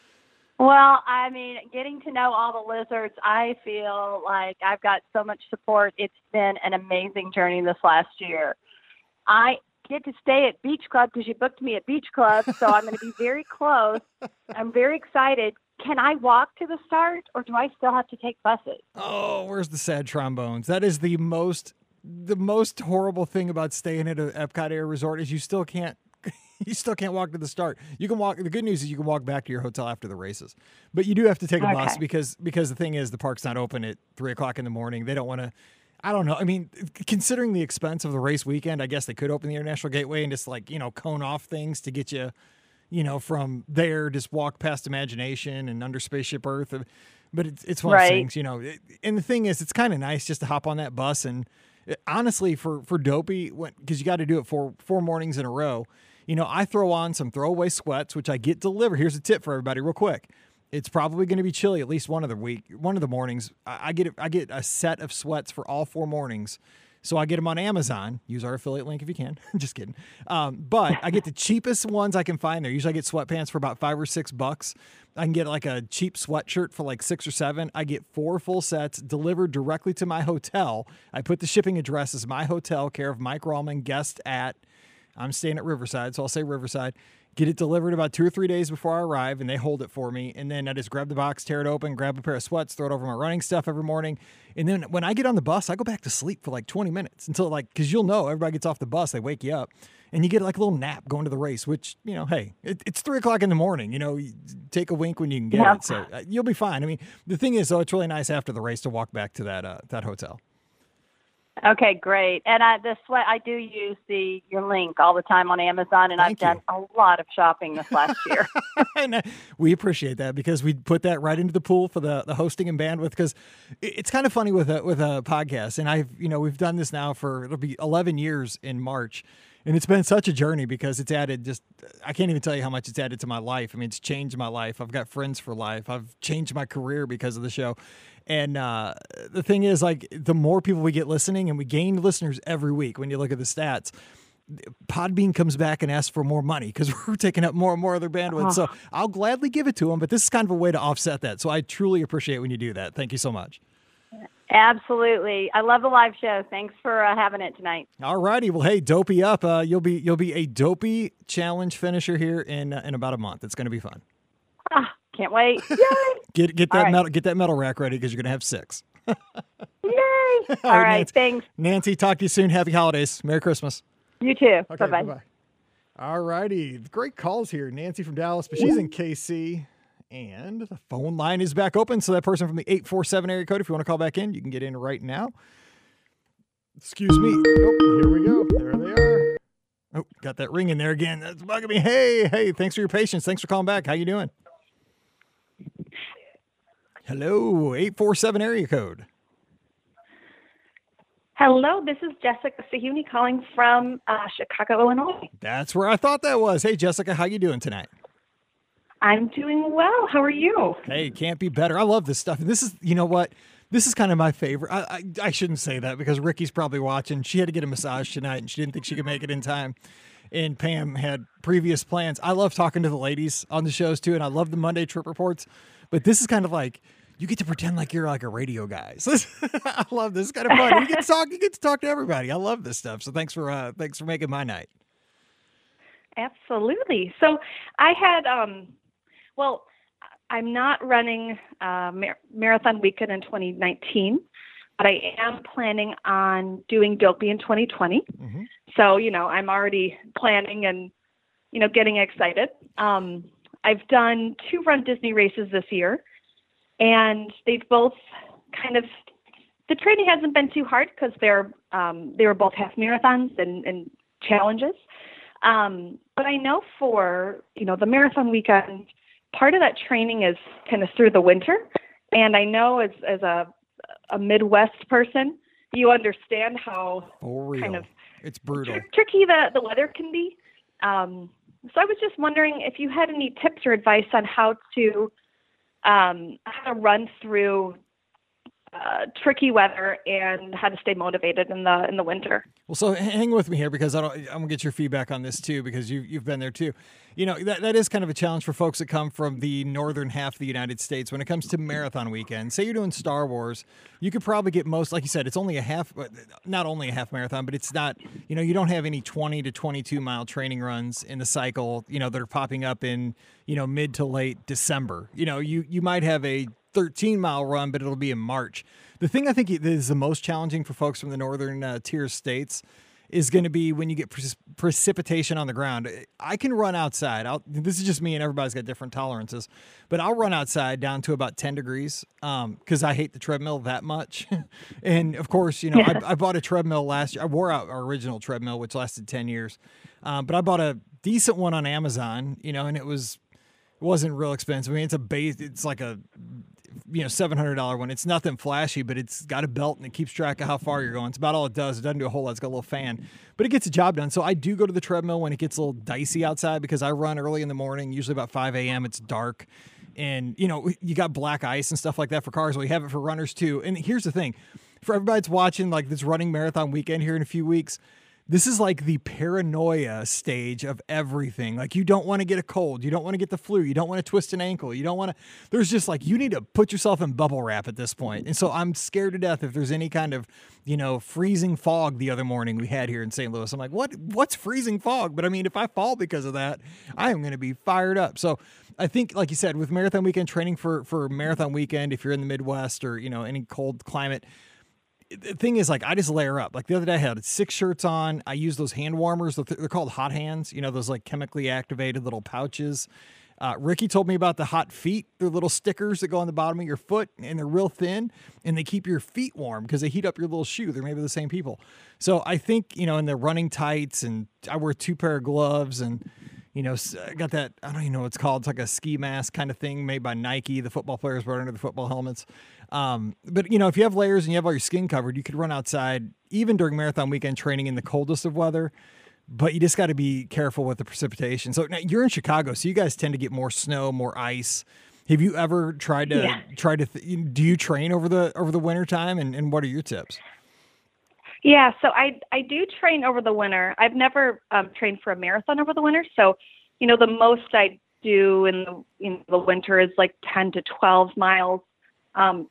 Well, I mean, getting to know all the lizards, I feel like I've got so much support. It's been an amazing journey this last year. I get to stay at Beach Club because you booked me at Beach Club, so I'm going to be very close. I'm very excited. Can I walk to the start, or do I still have to take buses? Oh, where's the sad trombones? That is the most the most horrible thing about staying at an Epcot Air Resort is you still can't you still can't walk to the start. You can walk. The good news is you can walk back to your hotel after the races, but you do have to take a Okay. bus because because the thing is the park's not open at three o'clock in the morning. They don't want to. I don't know. I mean, considering the expense of the race weekend, I guess they could open the International Gateway and just like you know cone off things to get you, you know, from there. Just walk past Imagination and under Spaceship Earth. But it's it's one of those Right. things, you know. And the thing is, it's kind of nice just to hop on that bus and honestly for for Dopey because you got to do it for four mornings in a row. You know, I throw on some throwaway sweats, which I get delivered. Here's a tip for everybody real quick. It's probably going to be chilly at least one of the week, one of the mornings. I I get I get a set of sweats for all four mornings. So I get them on Amazon. Use our affiliate link if you can. Just kidding. Um, but I get the cheapest ones I can find there. Usually I get sweatpants for about five or six bucks. I can get like a cheap sweatshirt for like six or seven. I get four full sets delivered directly to my hotel. I put the shipping address as my hotel, care of Mike Rallman, guest at, I'm staying at Riverside, so I'll say Riverside. Get it delivered about two or three days before I arrive, and they hold it for me. And then I just grab the box, tear it open, grab a pair of sweats, throw it over my running stuff every morning. And then when I get on the bus, I go back to sleep for like twenty minutes until like, because you'll know everybody gets off the bus, they wake you up, and you get like a little nap going to the race, which, you know, hey, it, it's three o'clock in the morning. You know, you take a wink when you can get Yeah. it. So uh, you'll be fine. I mean, the thing is, though, it's really nice after the race to walk back to that uh, that hotel. Okay, great. And I, the sweat, I do use the your link all the time on Amazon, and Thank I've done a lot of shopping this last year. And uh, we appreciate that because we put that right into the pool for the, the hosting and bandwidth because it's kind of funny with a, with a podcast. And I've, you know, we've done this now for, it'll be eleven years in March. And it's been such a journey because it's added just, I can't even tell you how much it's added to my life. I mean, it's changed my life. I've got friends for life. I've changed my career because of the show. And uh, the thing is, like, the more people we get listening, and we gain listeners every week when you look at the stats, Podbean comes back and asks for more money because we're taking up more and more of their bandwidth. So I'll gladly give it to them, but this is kind of a way to offset that. So I truly appreciate when you do that. Thank you so much. Absolutely. I love the live show. Thanks for uh, having it tonight. All righty. Well, hey, Dopey up. Uh, you'll be you'll be a Dopey challenge finisher here in uh, in about a month. It's going to be fun. Ah, can't wait. Yay! Get get that All right. metal get that metal rack ready because you're going to have six. Yay! All right, right. Nancy. Thanks. Nancy, talk to you soon. Happy holidays. Merry Christmas. You too. Okay, Bye-bye. bye-bye. All righty. Great calls here. Nancy from Dallas, but she's in K C. And the phone line is back open. So that person from the eight four seven area code, if you want to call back in, you can get in right now. Excuse me. Oh, here we go. There they are. Oh, got that ring in there again. That's bugging me. Hey, hey, thanks for your patience. Thanks for calling back. How you doing? Hello, eight four seven area code. Hello, this is Jessica Sahuni calling from uh, Chicago, Illinois. That's where I thought that was. Hey, Jessica, how you doing tonight? I'm doing well. How are you? Hey, can't be better. I love this stuff. And this is, you know what? This is kind of my favorite. I, I I shouldn't say that because Ricky's probably watching. She had to get a massage tonight and she didn't think she could make it in time. And Pam had previous plans. I love talking to the ladies on the shows too. And I love the Monday trip reports. But this is kind of like, you get to pretend like you're like a radio guy. So this, I love this. It's kind of fun. You get to talk, you get to talk to everybody. I love this stuff. So thanks for, uh, thanks for making my night. Absolutely. So I had, um, well, I'm not running uh, mar- marathon weekend in twenty nineteen, but I am planning on doing Dopey in twenty twenty. Mm-hmm. So, you know, I'm already planning and, you know, getting excited. Um, I've done two Run Disney races this year, and they've both kind of, the training hasn't been too hard because they're um, they were both half marathons and, and challenges. Um, but I know for, you know, the marathon weekend, part of that training is kind of through the winter. And I know as, as a, a Midwest person, you understand how kind of it's brutal, tr- tricky the, the weather can be. Um, so I was just wondering if you had any tips or advice on how to, um, how to run through Uh, tricky weather and how to stay motivated in the in the winter. Well, so hang with me here because I don't, I'm gonna get your feedback on this too because you you've been there too. You know that that is kind of a challenge for folks that come from the northern half of the United States when it comes to marathon weekend. Say you're doing Star Wars, you could probably get most, like you said, it's only a half, not only a half marathon, but it's not. You know, you don't have any twenty to twenty-two mile training runs in the cycle. You know that are popping up in you know mid to late December. You know, you you might have a thirteen mile run, but it'll be in March. The thing I think is the most challenging for folks from the northern uh, tier states is going to be when you get pre- precipitation on the ground. I can run outside. I'll, this is just me, and everybody's got different tolerances, but I'll run outside down to about ten degrees because um, I hate the treadmill that much. And of course, you know, yeah. I, I bought a treadmill last year. I wore out our original treadmill, which lasted ten years, um, but I bought a decent one on Amazon, you know, and it was it wasn't real expensive. I mean, it's a base. It's like a you know, seven hundred dollars one. It's nothing flashy, but it's got a belt and it keeps track of how far you're going. It's about all it does. It doesn't do a whole lot. It's got a little fan, but it gets the job done. So I do go to the treadmill when it gets a little dicey outside because I run early in the morning, usually about five a.m. It's dark. And, you know, you got black ice and stuff like that for cars. Well, you have it for runners too. And here's the thing. For everybody that's watching like this running marathon weekend here in a few weeks, this is like the paranoia stage of everything. Like you don't want to get a cold. You don't want to get the flu. You don't want to twist an ankle. You don't want to, there's just like, you need to put yourself in bubble wrap at this point. And so I'm scared to death if there's any kind of, you know, freezing fog the other morning we had here in Saint Louis. I'm like, what, what's freezing fog? But I mean, if I fall because of that, I am going to be fired up. So I think, like you said, with marathon weekend training for, for marathon weekend, if you're in the Midwest or, you know, any cold climate, the thing is, like, I just layer up. Like the other day I had six shirts on. I use those hand warmers. They're called hot hands. You know, those like chemically activated little pouches. Uh, Ricky told me about the hot feet. They're little stickers that go on the bottom of your foot and they're real thin and they keep your feet warm because they heat up your little shoe. They're maybe the same people. So I think, you know, in the running tights, and I wear two pair of gloves, and, you know, I got that, I don't even know what it's called. It's like a ski mask kind of thing made by Nike. The football players wear under the football helmets. Um, but, you know, if you have layers and you have all your skin covered, you could run outside even during marathon weekend training in the coldest of weather. But you just got to be careful with the precipitation. So now you're in Chicago, so you guys tend to get more snow, more ice. Have you ever tried to yeah. try to th- do you train over the over the winter time, and, and what are your tips? Yeah, so I I do train over the winter. I've never um, trained for a marathon over the winter. So, you know, the most I do in the in the winter is like ten to twelve miles. Um,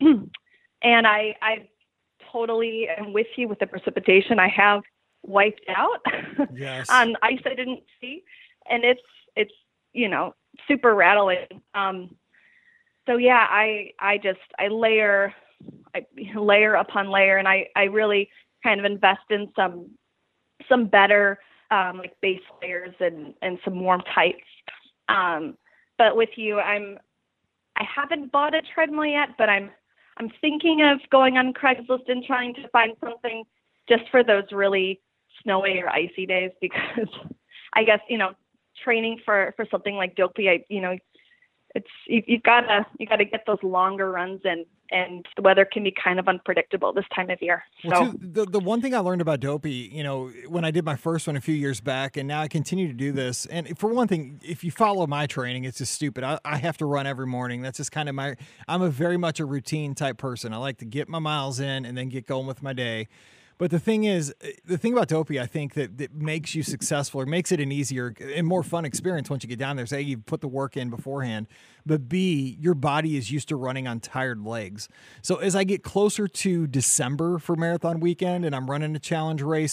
and I I totally am with you with the precipitation. I have wiped out yes. on ice I didn't see, and it's it's you know super rattling. Um, so yeah, I I just I layer I layer upon layer, and I I really kind of invest in some some better um, like base layers and and some warm tights. Um, but with you, I'm I haven't bought a treadmill yet, but I'm I'm thinking of going on Craigslist and trying to find something just for those really snowy or icy days, because I guess, you know, training for, for something like Dopey, I, you know, it's, you, you've gotta, you gotta get those longer runs in, and the weather can be kind of unpredictable this time of year. Well, so too, the, the one thing I learned about Dopey, you know, when I did my first one a few years back, and now I continue to do this. And for one thing, if you follow my training, it's just stupid. I, I have to run every morning. That's just kind of my, I'm a very much a routine type person. I like to get my miles in and then get going with my day. But the thing is, the thing about Dopey, I think that, that makes you successful, or makes it an easier and more fun experience once you get down there. Say you put the work in beforehand, but B, your body is used to running on tired legs. So as I get closer to December for marathon weekend and I'm running a challenge race,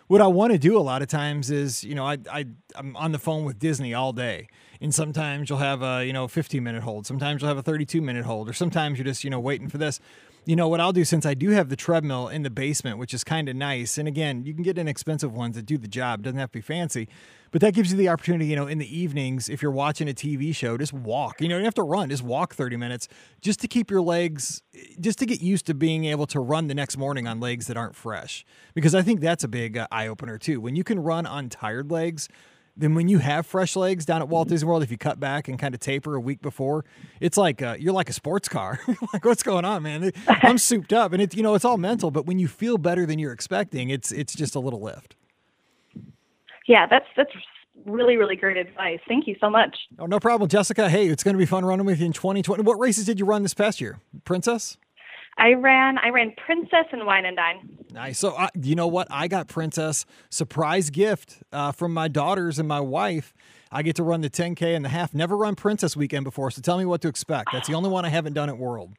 what I want to do a lot of times is, you know, I, I, I'm on the phone with Disney all day. And sometimes you'll have a, you know, fifteen minute hold. Sometimes you'll have a thirty-two minute hold, or sometimes you're just, you know, waiting for this. You know, what I'll do, since I do have the treadmill in the basement, which is kind of nice. And again, you can get inexpensive ones that do the job. It doesn't have to be fancy, but that gives you the opportunity, you know, in the evenings, if you're watching a T V show, just walk, you know, you don't have to run, just walk thirty minutes just to keep your legs, just to get used to being able to run the next morning on legs that aren't fresh. Because I think that's a big uh, eye opener too. When you can run on tired legs, then when you have fresh legs down at Walt Disney World, if you cut back and kind of taper a week before, it's like uh, you're like a sports car. Like, what's going on, man? I'm souped up, and it's, you know, it's all mental. But when you feel better than you're expecting, it's it's just a little lift. Yeah, that's that's really really great advice. Thank you so much. Oh, no problem, Jessica. Hey, it's going to be fun running with you in twenty twenty. What races did you run this past year, Princess? I ran I ran Princess and Wine and Dine. Nice. So, uh, you know what? I got Princess surprise gift uh, from my daughters and my wife. I get to run the ten K and the half. Never run Princess weekend before, so tell me what to expect. That's the only one I haven't done at World.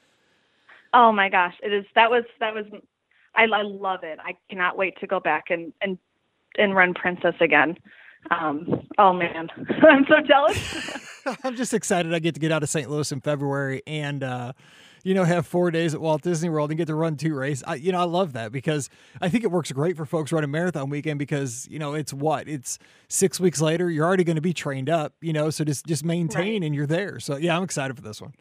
Oh my gosh, it is. That was that was. I, I love it. I cannot wait to go back and and and run Princess again. Um, oh man, I'm so jealous. I'm just excited. I get to get out of Saint Louis in February and. Uh, you know, have four days at Walt Disney World and get to run two races. I, you know, I love that because I think it works great for folks running marathon weekend because, you know, it's what? It's six weeks later. You're already going to be trained up, you know, so just, just maintain right. and you're there. So, yeah, I'm excited for this one.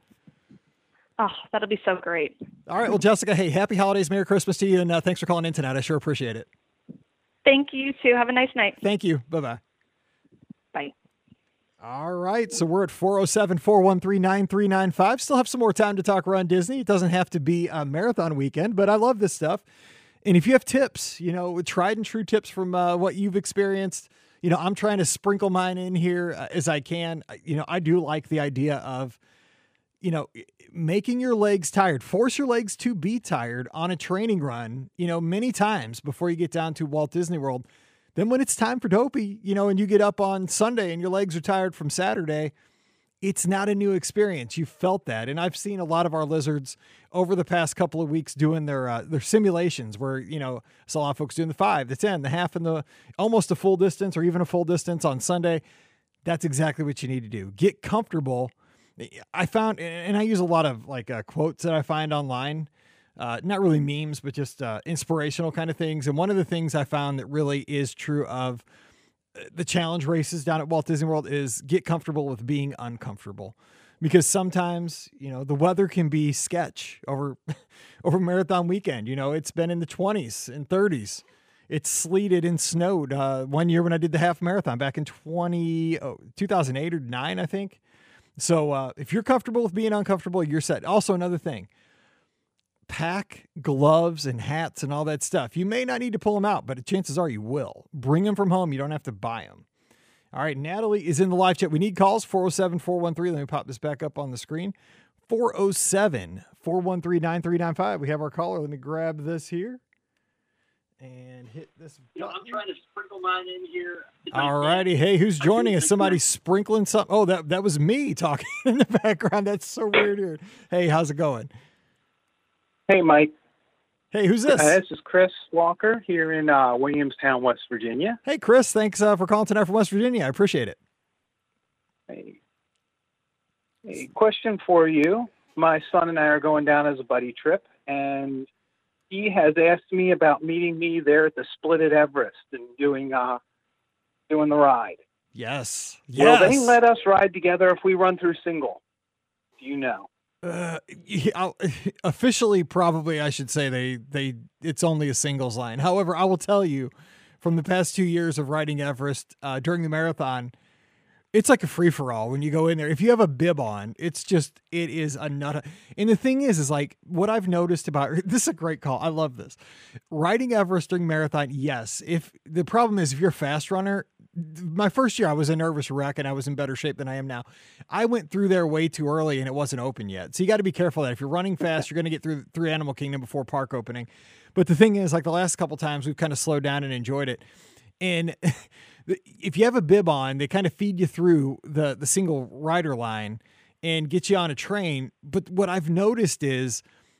Oh, that'll be so great. All right. Well, Jessica, hey, happy holidays. Merry Christmas to you. And uh, thanks for calling in tonight. I sure appreciate it. Thank you, too. Have a nice night. Thank you. Bye-bye. Bye. All right, so we're at four oh seven, four one three, nine three nine five. Still have some more time to talk Run Disney. It doesn't have to be a marathon weekend, but I love this stuff. And if you have tips, you know, tried and true tips from uh, what you've experienced, you know, I'm trying to sprinkle mine in here uh, as I can. You know, I do like the idea of, you know, making your legs tired. Force your legs to be tired on a training run, you know, many times before you get down to Walt Disney World. Then when it's time for Dopey, you know, and you get up on Sunday and your legs are tired from Saturday, it's not a new experience. You felt that. And I've seen a lot of our lizards over the past couple of weeks doing their uh, their simulations where, you know, I saw a lot of folks doing the five, the ten, the half, and the almost a full distance or even a full distance on Sunday. That's exactly what you need to do. Get comfortable. I found, and I use a lot of like uh, quotes that I find online. Uh, not really memes, but just uh, inspirational kind of things. And one of the things I found that really is true of the challenge races down at Walt Disney World is get comfortable with being uncomfortable. Because sometimes, you know, the weather can be sketch over over marathon weekend. You know, it's been in the twenties and thirties. It's sleeted and snowed. Uh, one year when I did the half marathon back in twenty, oh, two thousand eight or nine, I think. So uh, if you're comfortable with being uncomfortable, you're set. Also, another thing. Pack gloves and hats and all that stuff. You may not need to pull them out, but chances are you will. Bring them from home. You don't have to buy them. All right, Natalie is in the live chat. We need calls, four oh seven, four one three. Let me pop this back up on the screen. four oh seven, four one three, nine three nine five. We have our caller. Let me grab this here and hit this. You know, I'm trying to sprinkle mine in here. All righty. Hey, who's joining us? Somebody sprinkling something. Oh, that, that was me talking in the background. That's so weird here. Hey, how's it going? Hey, Mike. Hey, who's this? Uh, this is Chris Walker here in uh, Williamstown, West Virginia. Hey, Chris. Thanks uh, for calling tonight from West Virginia. I appreciate it. Hey. A question for you. My son and I are going down as a buddy trip, and he has asked me about meeting me there at the Split at Everest and doing uh, doing the ride. Yes. Will Yes. they let us ride together if we run through single? Do you know? Uh, yeah, officially, probably I should say they, they, it's only a singles line. However, I will tell you from the past two years of riding Everest uh, during the marathon, it's like a free for all when you go in there. If you have a bib on, it's just, it is a nut. And the thing is, is like what I've noticed about this is a great call. I love this riding Everest during marathon. Yes. If the problem is, if you're a fast runner, my first year I was a nervous wreck and I was in better shape than I am now. I went through there way too early and it wasn't open yet. So you got to be careful that if you're running fast, you're going to get through through Animal Kingdom before park opening. But the thing is, like the last couple times we've kind of slowed down and enjoyed it. And if you have a bib on, they kind of feed you through the, the single rider line and get you on a train. But what I've noticed is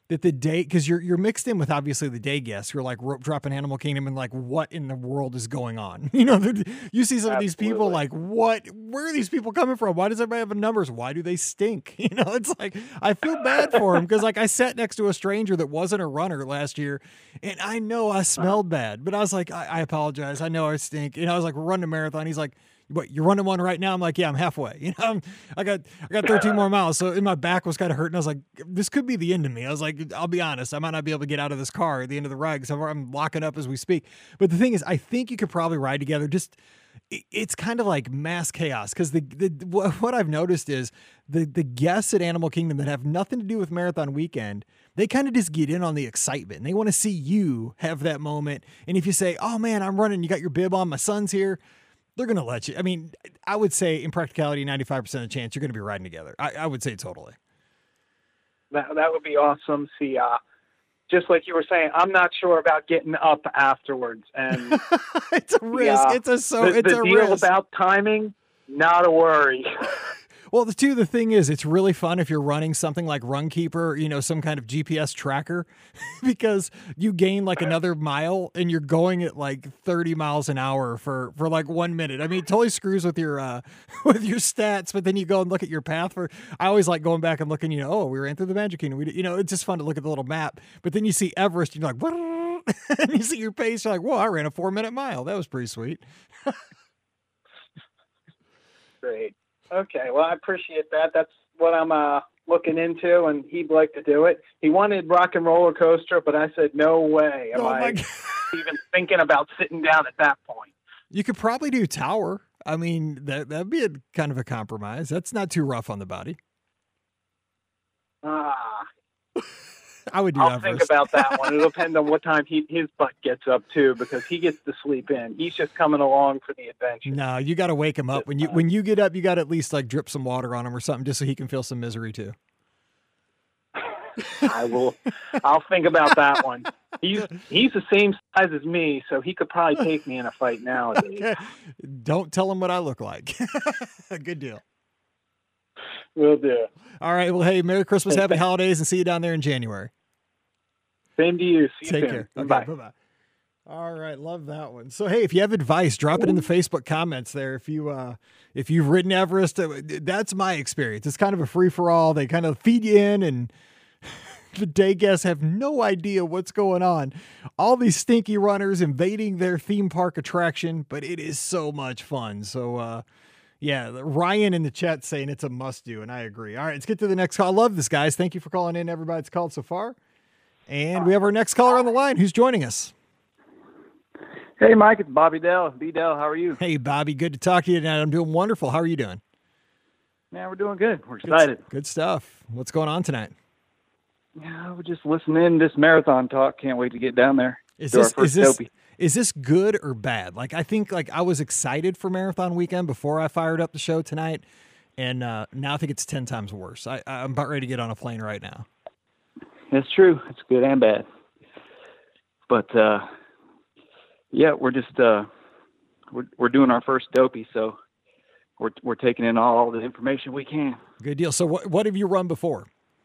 that the day, because you're you're mixed in with obviously the day guests who are like rope dropping Animal Kingdom and like, what in the world is going on? You know, you see some Absolutely. of these people like, what? Where are these people coming from? Why does everybody have numbers? Why do they stink? You know, it's like I feel bad for them because like I sat next to a stranger that wasn't a runner last year, and I know I smelled bad, but I was like, I, I apologize. I know I stink. You know, I was like, we're running a marathon. He's like, what, you're running one right now? I'm like, yeah, I'm halfway. You know, I'm, I got I got thirteen more miles. So in my back was kind of hurting. I was like, this could be the end of me. I was like, I'll be honest, I might not be able to get out of this car at the end of the ride because I'm, I'm locking up as we speak. But the thing is, I think you could probably ride together. Just it, it's kind of like mass chaos because the, the what I've noticed is the the guests at Animal Kingdom that have nothing to do with Marathon Weekend, they kind of just get in on the excitement. And they want to see you have that moment. And if you say, oh man, I'm running, you got your bib on, my son's here, they're going to let you. I mean, I would say in practicality, ninety-five percent of the chance you're going to be riding together. I, I would say totally. That, that would be awesome. See, uh, just like you were saying, I'm not sure about getting up afterwards. And it's a risk. Yeah, it's a, so the, it's the a deal risk. about timing, not a worry. Well, the two, the thing is, it's really fun if you're running something like Runkeeper, you know, some kind of G P S tracker, because you gain like another mile and you're going at like thirty miles an hour for, for like one minute. I mean, it totally screws with your, uh, with your stats, but then you go and look at your path for, I always like going back and looking, you know, oh, we ran through the Magic Kingdom. We did, you know, it's just fun to look at the little map, but then you see Everest and you're like, what? And you see your pace. You're like, whoa, I ran a four minute mile. That was pretty sweet. Great. Okay, well, I appreciate that. That's what I'm uh, looking into, and he'd like to do it. He wanted Rock and Roller Coaster, but I said, no way am Oh my I God. even thinking about sitting down at that point. You could probably do Tower. I mean, that that'd be a kind of a compromise. That's not too rough on the body. Ah, I would do I'll Everest. think about that one. It'll depend on what time he, his butt gets up, too, because he gets to sleep in. He's just coming along for the adventure. No, you got to wake him up. When you when you get up, you got to at least like drip some water on him or something just so he can feel some misery, too. I will. I'll think about that one. He's he's the same size as me, so he could probably take me in a fight nowadays. Okay. Don't tell him what I look like. Good deal. Will do. All right. Well, hey, Merry Christmas, Happy Holidays, and see you down there in January. Same to you. See you Take soon. care. Okay, Bye. bye-bye. All right, love that one. So, hey, if you have advice, drop it in the Facebook comments there. If you uh, if you've ridden Everest, uh, that's my experience. It's kind of a free for all. They kind of feed you in, and the day guests have no idea what's going on. All these stinky runners invading their theme park attraction, but it is so much fun. So, uh, yeah, Ryan in the chat saying it's a must do, and I agree. All right, let's get to the next call. I love this, guys. Thank you for calling in, everybody that's called so far. And we have our next caller on the line. Who's joining us? Hey, Mike, it's Bobby Dell. B. Dell, how are you? Hey, Bobby. Good to talk to you tonight. I'm doing wonderful. How are you doing? Man, we're doing good. We're excited. Good, good stuff. What's going on tonight? Yeah, we're just listening to this marathon talk. Can't wait to get down there. Is Do our this first is this dopey. is this good or bad? Like, I think like I was excited for Marathon Weekend before I fired up the show tonight, and uh, now I think it's ten times worse. I, I'm about ready to get on a plane right now. It's true. It's good and bad. But uh, yeah, we're just uh, we're we're doing our first dopey, so we're we're taking in all the information we can. Good deal. So, what what have you run before?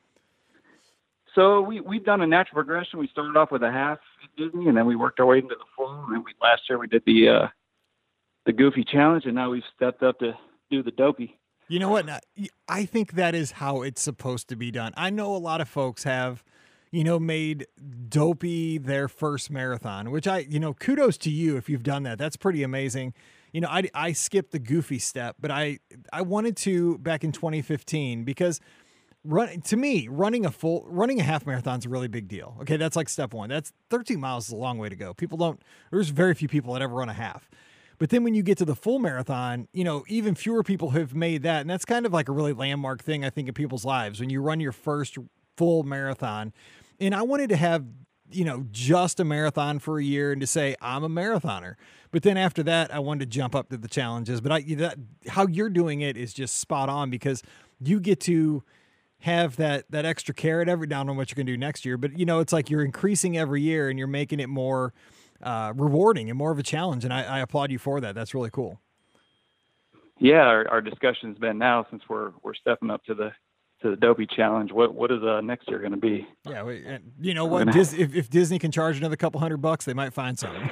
So we we've done a natural progression. We started off with a half at Disney, and then we worked our way into the full. And we, last year we did the uh, the Goofy Challenge, and now we've stepped up to do the dopey. You know what? I think that is how it's supposed to be done. I know a lot of folks have, you know, made dopey their first marathon, which I, you know, kudos to you if you've done that. That's pretty amazing. You know, I, I skipped the Goofy step, but I, I wanted to back in twenty fifteen because run to me, running a full, running a half marathon is a really big deal. Okay. That's like step one. That's thirteen miles is a long way to go. People don't, there's very few people that ever run a half. But then when you get to the full marathon, you know, even fewer people have made that. And that's kind of like a really landmark thing, I think, in people's lives when you run your first full marathon. And I wanted to have, you know, just a marathon for a year and to say, I'm a marathoner. But then after that, I wanted to jump up to the challenges. But I, that, how you're doing it is just spot on because you get to have that, that extra carrot every down on what you're going to do next year. But, you know, it's like you're increasing every year and you're making it more uh, rewarding and more of a challenge. And I, I applaud you for that. That's really cool. Yeah, our, our discussion's been now since we're we're stepping up to the to to the Dopey Challenge. What what is uh, next year going to be? Yeah, we, you know what? Dis- if, if Disney can charge another couple hundred bucks, they might find something.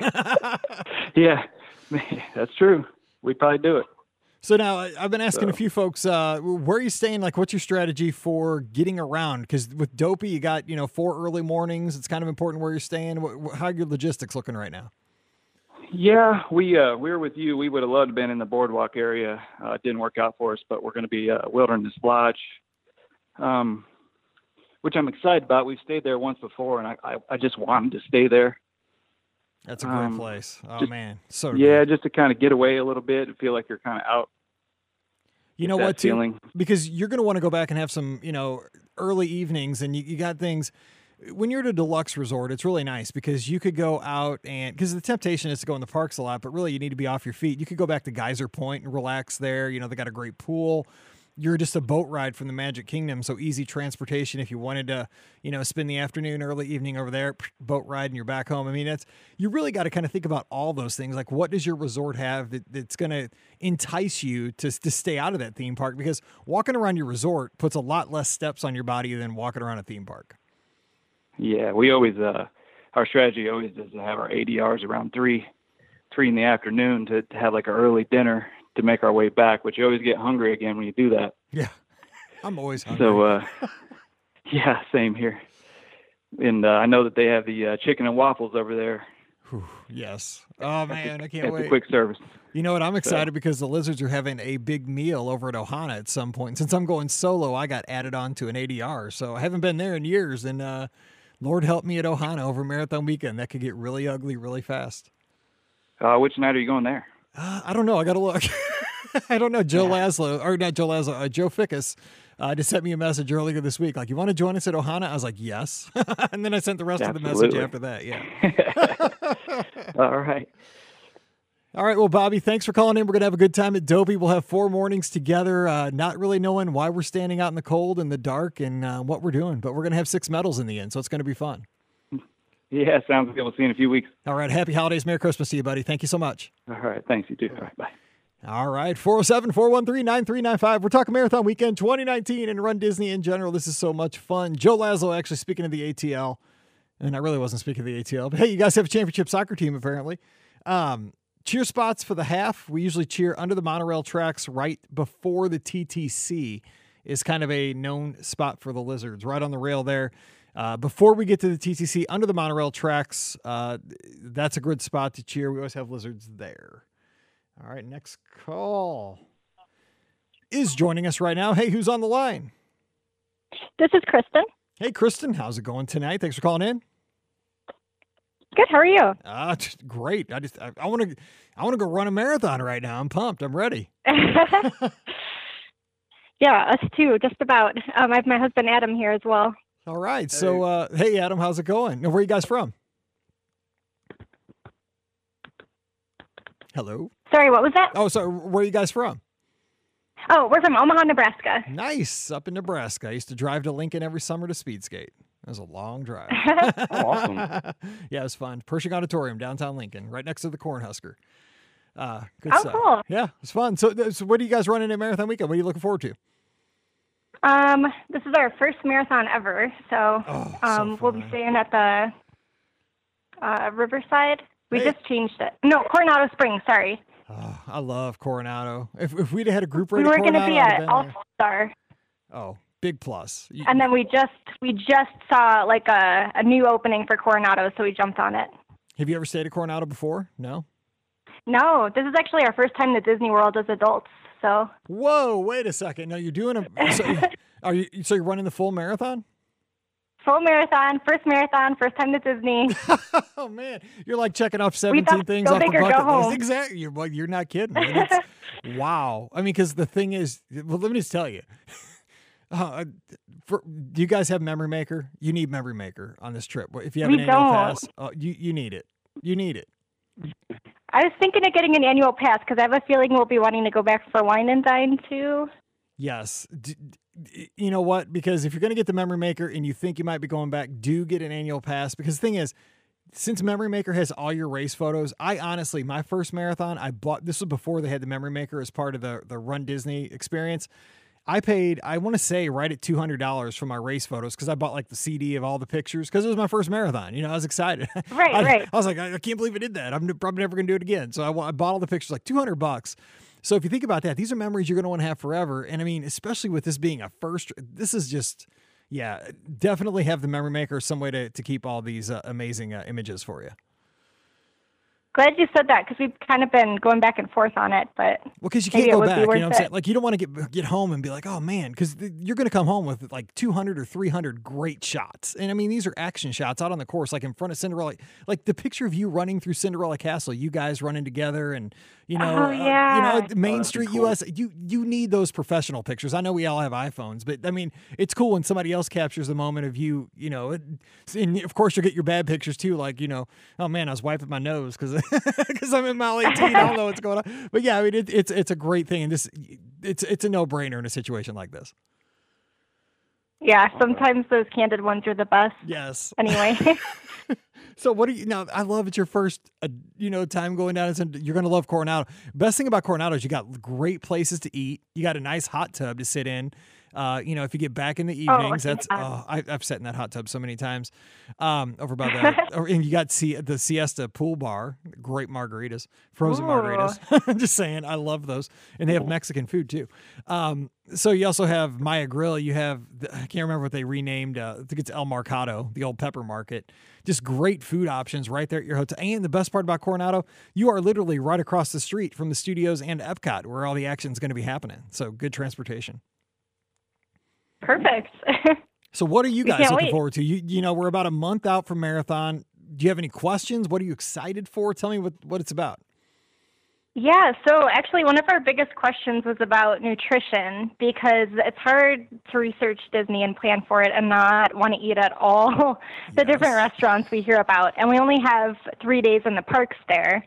Yeah, that's true. We'd probably do it. So now I've been asking So. a few folks, uh, where are you staying? Like, what's your strategy for getting around? Because with Dopey, you got, you know, four early mornings. It's kind of important where you're staying. What, how are your logistics looking right now? Yeah, we uh, we were with you. We would have loved to have been in the boardwalk area. Uh, it didn't work out for us, but we're going to be uh, Wilderness Lodge, um, which I'm excited about. We've stayed there once before, and I, I, I just wanted to stay there. That's a great Um, place. Oh, just- man. So Yeah, good. just to kind of get away a little bit and feel like you're kind of out. You know that what, too? feeling. Because you're going to want to go back and have some, you know, early evenings, and you, you got things. When you're at a deluxe resort, it's really nice because you could go out and, because the temptation is to go in the parks a lot, but really you need to be off your feet. You could go back to Geyser Point and relax there. You know, they got a great pool. You're just a boat ride from the Magic Kingdom, so easy transportation. If you wanted to, you know, spend the afternoon, early evening over there, boat ride, and you're back home. I mean, that's, you really got to kind of think about all those things. Like, what does your resort have that, that's going to entice you to to stay out of that theme park? Because walking around your resort puts a lot less steps on your body than walking around a theme park. Yeah, we always uh, our strategy always is to have our A D Rs around three, three in the afternoon to, to have like an early dinner to make our way back. But you always get hungry again when you do that. Yeah, I'm always hungry. So, uh, yeah, same here. And uh, I know that they have the uh, chicken and waffles over there. Whew, yes. Oh, man, I can't at wait. the quick service. You know what? I'm excited because the Lizards are having a big meal over at Ohana at some point. Since I'm going solo, I got added on to an A D R. So I haven't been there in years. And uh, Lord help me at Ohana over Marathon Weekend. That could get really ugly really fast. Uh, which night are you going there? Uh, I don't know. I got to look. I don't know. Joe Laszlo, or not Joe Laszlo, uh, Joe Fickus uh, just sent me a message earlier this week. Like, you want to join us at Ohana? I was like, yes. And then I sent the rest Absolutely. of the message after that. Yeah. All right. All right. Well, Bobby, thanks for calling in. We're going to have a good time at Dopey. We'll have four mornings together, uh, not really knowing why we're standing out in the cold and the dark and uh, what we're doing, but we're going to have six medals in the end. So it's going to be fun. Yeah, sounds good. We'll see you in a few weeks. All right. Happy holidays. Merry Christmas to you, buddy. Thank you so much. All right. Thanks, you too. All right. Bye. All right. four oh seven, four one three, nine three nine five. We're talking Marathon Weekend twenty nineteen and Run Disney in general. This is so much fun. Joe Laszlo actually speaking of the A T L, and I really wasn't speaking of the A T L, but hey, you guys have a championship soccer team apparently. Um, cheer spots for the half. We usually cheer under the monorail tracks right before the T T C is kind of a known spot for the Lizards, right on the rail there. Uh, before we get to the T T C, under the monorail tracks, uh, that's a good spot to cheer. We always have Lizards there. All right, next call is joining us right now. Hey, who's on the line? This is Kristen. Hey, Kristen, how's it going tonight? Thanks for calling in. Good. How are you? Ah, just great. I just I want to I want to go run a marathon right now. I'm pumped. I'm ready. Yeah, us too. Just about. Um, I have my husband Adam here as well. All right. So, uh, hey, Adam, how's it going? Now, where are you guys from? Hello. Sorry, what was that? Oh, so where are you guys from? Oh, we're from Omaha, Nebraska. Nice, up in Nebraska. I used to drive to Lincoln every summer to speed skate. That was a long drive. Oh, awesome. Yeah, it was fun. Pershing Auditorium, downtown Lincoln, right next to the Cornhusker. Uh, good Oh, stuff. cool. Yeah, it's fun. So, so what are you guys running at Marathon Weekend? What are you looking forward to? Um, this is our first marathon ever, so, Oh, so um, we'll be fun. staying at the uh, Riverside. We Hey. just changed it. No, Coronado Springs. Sorry. Oh, I love Coronado. If if we'd have had a group rate We at were going to Coronado, be I'd have at been All there. Star, Oh, big plus. You- and then we just we just saw like a, a new opening for Coronado, so we jumped on it. have you ever stayed at Coronado before? No? No, this is actually our first time to Disney World as adults. So Whoa, wait a second. No, you're doing a. So, are you? So you're running the full marathon? full marathon, first marathon, first time to Disney. Oh man, you're like checking off We seventeen thought, things go off the big or bucket go list. home. Exactly. You're well, you're not kidding. Man. It's, wow. I mean, because the thing is, well, let me just tell you. Uh, for, do you guys have Memory Maker? You need Memory Maker on this trip. If you have We an annual don't. pass, uh, you you need it. You need it. I was thinking of getting an annual pass because I have a feeling we'll be wanting to go back for Wine and Dine too. Yes. D- d- you know what? Because if you're going to get the Memory Maker and you think you might be going back, do get an annual pass. Because the thing is, since Memory Maker has all your race photos, I honestly, my first marathon, I bought, this was before they had the Memory Maker as part of the, the Run Disney experience. I paid, I want to say right at two hundred dollars for my race photos because I bought like the C D of all the pictures because it was my first marathon. You know, I was excited. Right, I, right. I was like, I, I can't believe I did that. I'm probably never going to do it again. So I, I bought all the pictures, like two hundred bucks. So if you think about that, these are memories you're going to want to have forever. And I mean, especially with this being a first, this is just, yeah, definitely have the memory maker some way to, to keep all these uh, amazing uh, images for you. Glad you said that because we've kind of been going back and forth on it, but well, because you maybe can't it go would back. be You worth know what I'm it. saying? Like you don't want to get get home and be like, oh man, because you're going to come home with like two hundred or three hundred great shots. And I mean, these are action shots out on the course, like in front of Cinderella. Like the picture of you running through Cinderella Castle, you guys running together, and you know, Oh, yeah. uh, you know, Main Oh, Street cool. U S. You you need those professional pictures. I know we all have iPhones, but I mean, it's cool when somebody else captures the moment of you. You know, it, and of course you'll get your bad pictures too. Like you know, oh man, I was wiping my nose because because I'm in mile eighteen. I don't know what's going on. But yeah, I mean, it, it's it's a great thing, and this it's it's a no brainer in a situation like this. Yeah, sometimes those candid ones are the best. Yes. Anyway. So what do you now? I love it's your first, uh, you know, time going down. And you're going to love Coronado. Best thing about Coronado is you got great places to eat. You got a nice hot tub to sit in. Uh, you know, if you get back in the evenings, Oh, that's yeah. oh, I, I've sat in that hot tub so many times. Um, over by the or, and you got see the Siesta Pool Bar, great margaritas, frozen Ooh. margaritas. I'm just saying, I love those, and they have Mexican food too. Um, so you also have Maya Grill. You have the, I can't remember what they renamed. Uh, I think it's El Mercado, the old pepper market. Just great food options right there at your hotel. And the best part about Coronado, you are literally right across the street from the studios and Epcot, where all the action is going to be happening. So good transportation. Perfect. So what are you We guys can't looking wait. forward to? You you know, we're about a month out from marathon. Do you have any questions? What are you excited for? Tell me what, what it's about. Yeah, so actually one of our biggest questions was about nutrition because it's hard to research Disney and plan for it and not want to eat at all the Yes. different restaurants we hear about. And we only have three days in the parks there.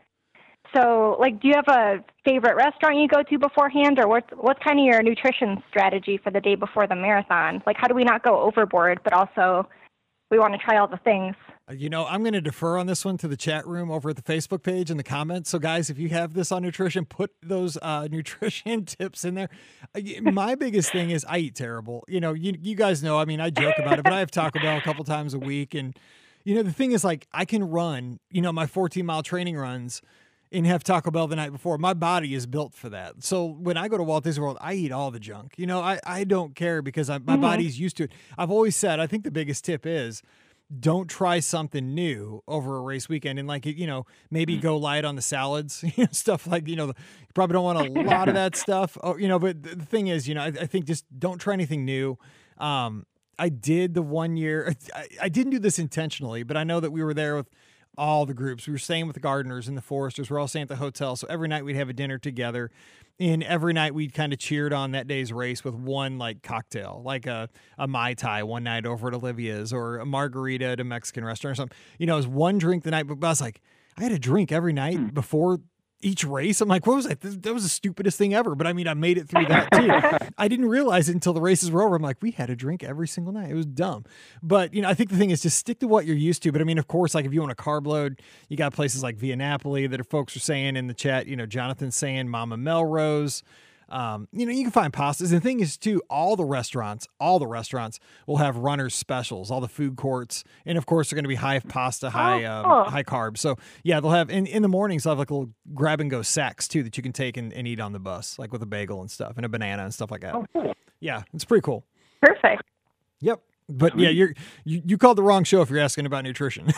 So, like, do you have a favorite restaurant you go to beforehand, or what's, what's kind of your nutrition strategy for the day before the marathon? Like, how do we not go overboard, but also we want to try all the things? Uh, You know, I'm going to defer on this one to the chat room over at the Facebook page in the comments. So, guys, if you have this on nutrition, put those uh, nutrition tips in there. Uh, y- My biggest thing is I eat terrible. You know, you you guys know. I mean, I joke about it, but I have Taco Bell a couple times a week, and you know, the thing is, like, I can run, you know, my fourteen mile training runs and have Taco Bell the night before. My body is built for that. So when I go to Walt Disney World, I eat all the junk. You know, I, I don't care because I, my Mhm. body's used to it. I've always said, I think the biggest tip is don't try something new over a race weekend. And like, you know, maybe go light on the salads, you know, stuff like, you know, you probably don't want a lot of that stuff. Oh, you know, but the the thing is, you know, I, I think just don't try anything new. Um, I did the one year, I, I didn't do this intentionally, but I know that we were there with all the groups. We were staying with the Gardeners and the Foresters. We're all staying at the hotel. So every night we'd have a dinner together. And every night we'd kind of cheered on that day's race with one like cocktail, like a, a Mai Tai one night over at Olivia's or a margarita at a Mexican restaurant or something. You know, it was one drink the night, but I was like, I had a drink every night before each race. I'm like, what was that? That was the stupidest thing ever. But I mean, I made it through that too. I didn't realize it until the races were over. I'm like, we had a drink every single night. It was dumb. But, you know, I think the thing is just stick to what you're used to. But I mean, of course, like if you want a carb load, you got places like Via Napoli that are folks are saying in the chat, you know, Jonathan's saying Mama Melrose. Um, you know, you can find pastas. And the thing is, too, all the restaurants, all the restaurants will have runners specials, all the food courts. And of course, they're going to be high pasta, high, um, cool. high carbs. So yeah, they'll have in, in the mornings, they'll have like little grab and go sacks too that you can take and, and eat on the bus, like with a bagel and stuff and a banana and stuff like that. Oh, cool. Yeah, it's pretty cool. Perfect. Yep. But yeah, you're, you, you called the wrong show if you're asking about nutrition.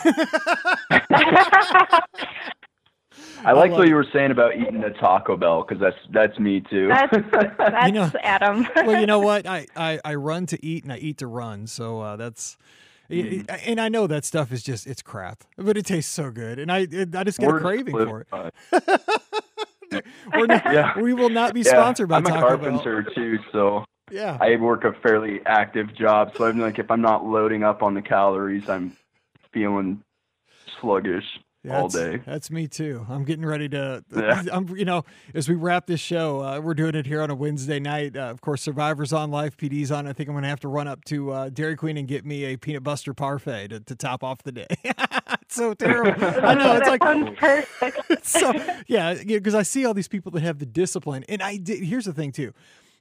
I liked love what it. you were saying about eating a Taco Bell because that's that's me too. That's, that's You know- Adam. Well, you know what? I, I, I run to eat and I eat to run. So uh, that's, Mm-hmm. and I know that stuff is just, it's crap, but it tastes so good. And I, it, I just get We're a craving live for it. by it. We're not, Yeah. We will not be Yeah, sponsored by I'm a Taco Bell. carpenter too, so Yeah. I work a fairly active job. So I'm like, if I'm not loading up on the calories, I'm feeling sluggish Yeah, all that's- day. That's me too. I'm getting ready to, Yeah. I'm, you know, as we wrap this show, uh, we're doing it here on a Wednesday night. Uh, of course, Survivor's on, Live P D's on. I think I'm going to have to run up to uh, Dairy Queen and get me a peanut butter parfait to, to top off the day. It's so terrible. I know. It's That like, sounds perfect. so, yeah, because I see all these people that have the discipline. And I did, here's the thing too.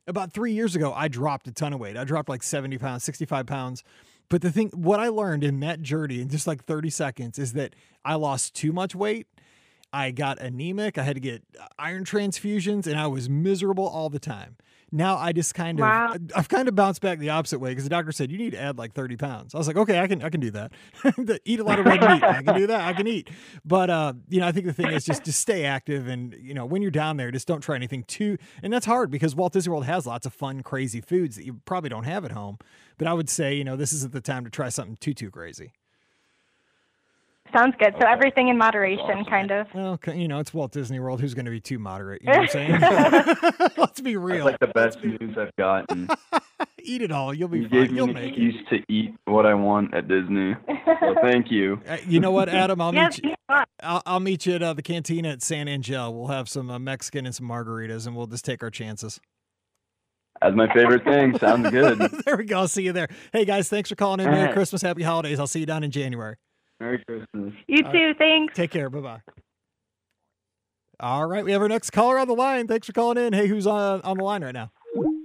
about three years ago, I dropped a ton of weight. I dropped like seventy pounds, sixty-five pounds. But the thing, what I learned in that journey in just like thirty seconds is that I lost too much weight. I got anemic. I had to get iron transfusions and I was miserable all the time. Now I just kind of, Wow. I've kind of bounced back the opposite way because the doctor said, you need to add like thirty pounds. I was like, okay, I can, I can do that. Eat a lot of red meat. I can do that. I can eat. But, uh, you know, I think the thing is just to stay active and, you know, when you're down there, just don't try anything too, and that's hard because Walt Disney World has lots of fun, crazy foods that you probably don't have at home. But I would say, you know, this isn't the time to try something too, too crazy. Sounds good. So everything in moderation, kind of. Well, you know, it's Walt Disney World. Who's going to be too moderate? You know what I'm saying? Let's be real. That's like the best news I've gotten. Eat it all. You'll be You fine. gave me You'll an make it. excuse to eat what I want at Disney. So thank you. Uh, You know what, Adam? I'll Yes, meet you. I'll, I'll meet you at uh, the cantina at San Angel. We'll have some uh, Mexican and some margaritas, and we'll just take our chances. That's my favorite thing. Sounds good. There we go. I'll see you there. Hey, guys, thanks for calling in. All Merry right. Christmas. Happy holidays. I'll see you down in January. Merry Christmas. You All too. Thanks. Take care. Bye-bye. All right. We have our next caller on the line. Thanks for calling in. Hey, who's on, on the line right now?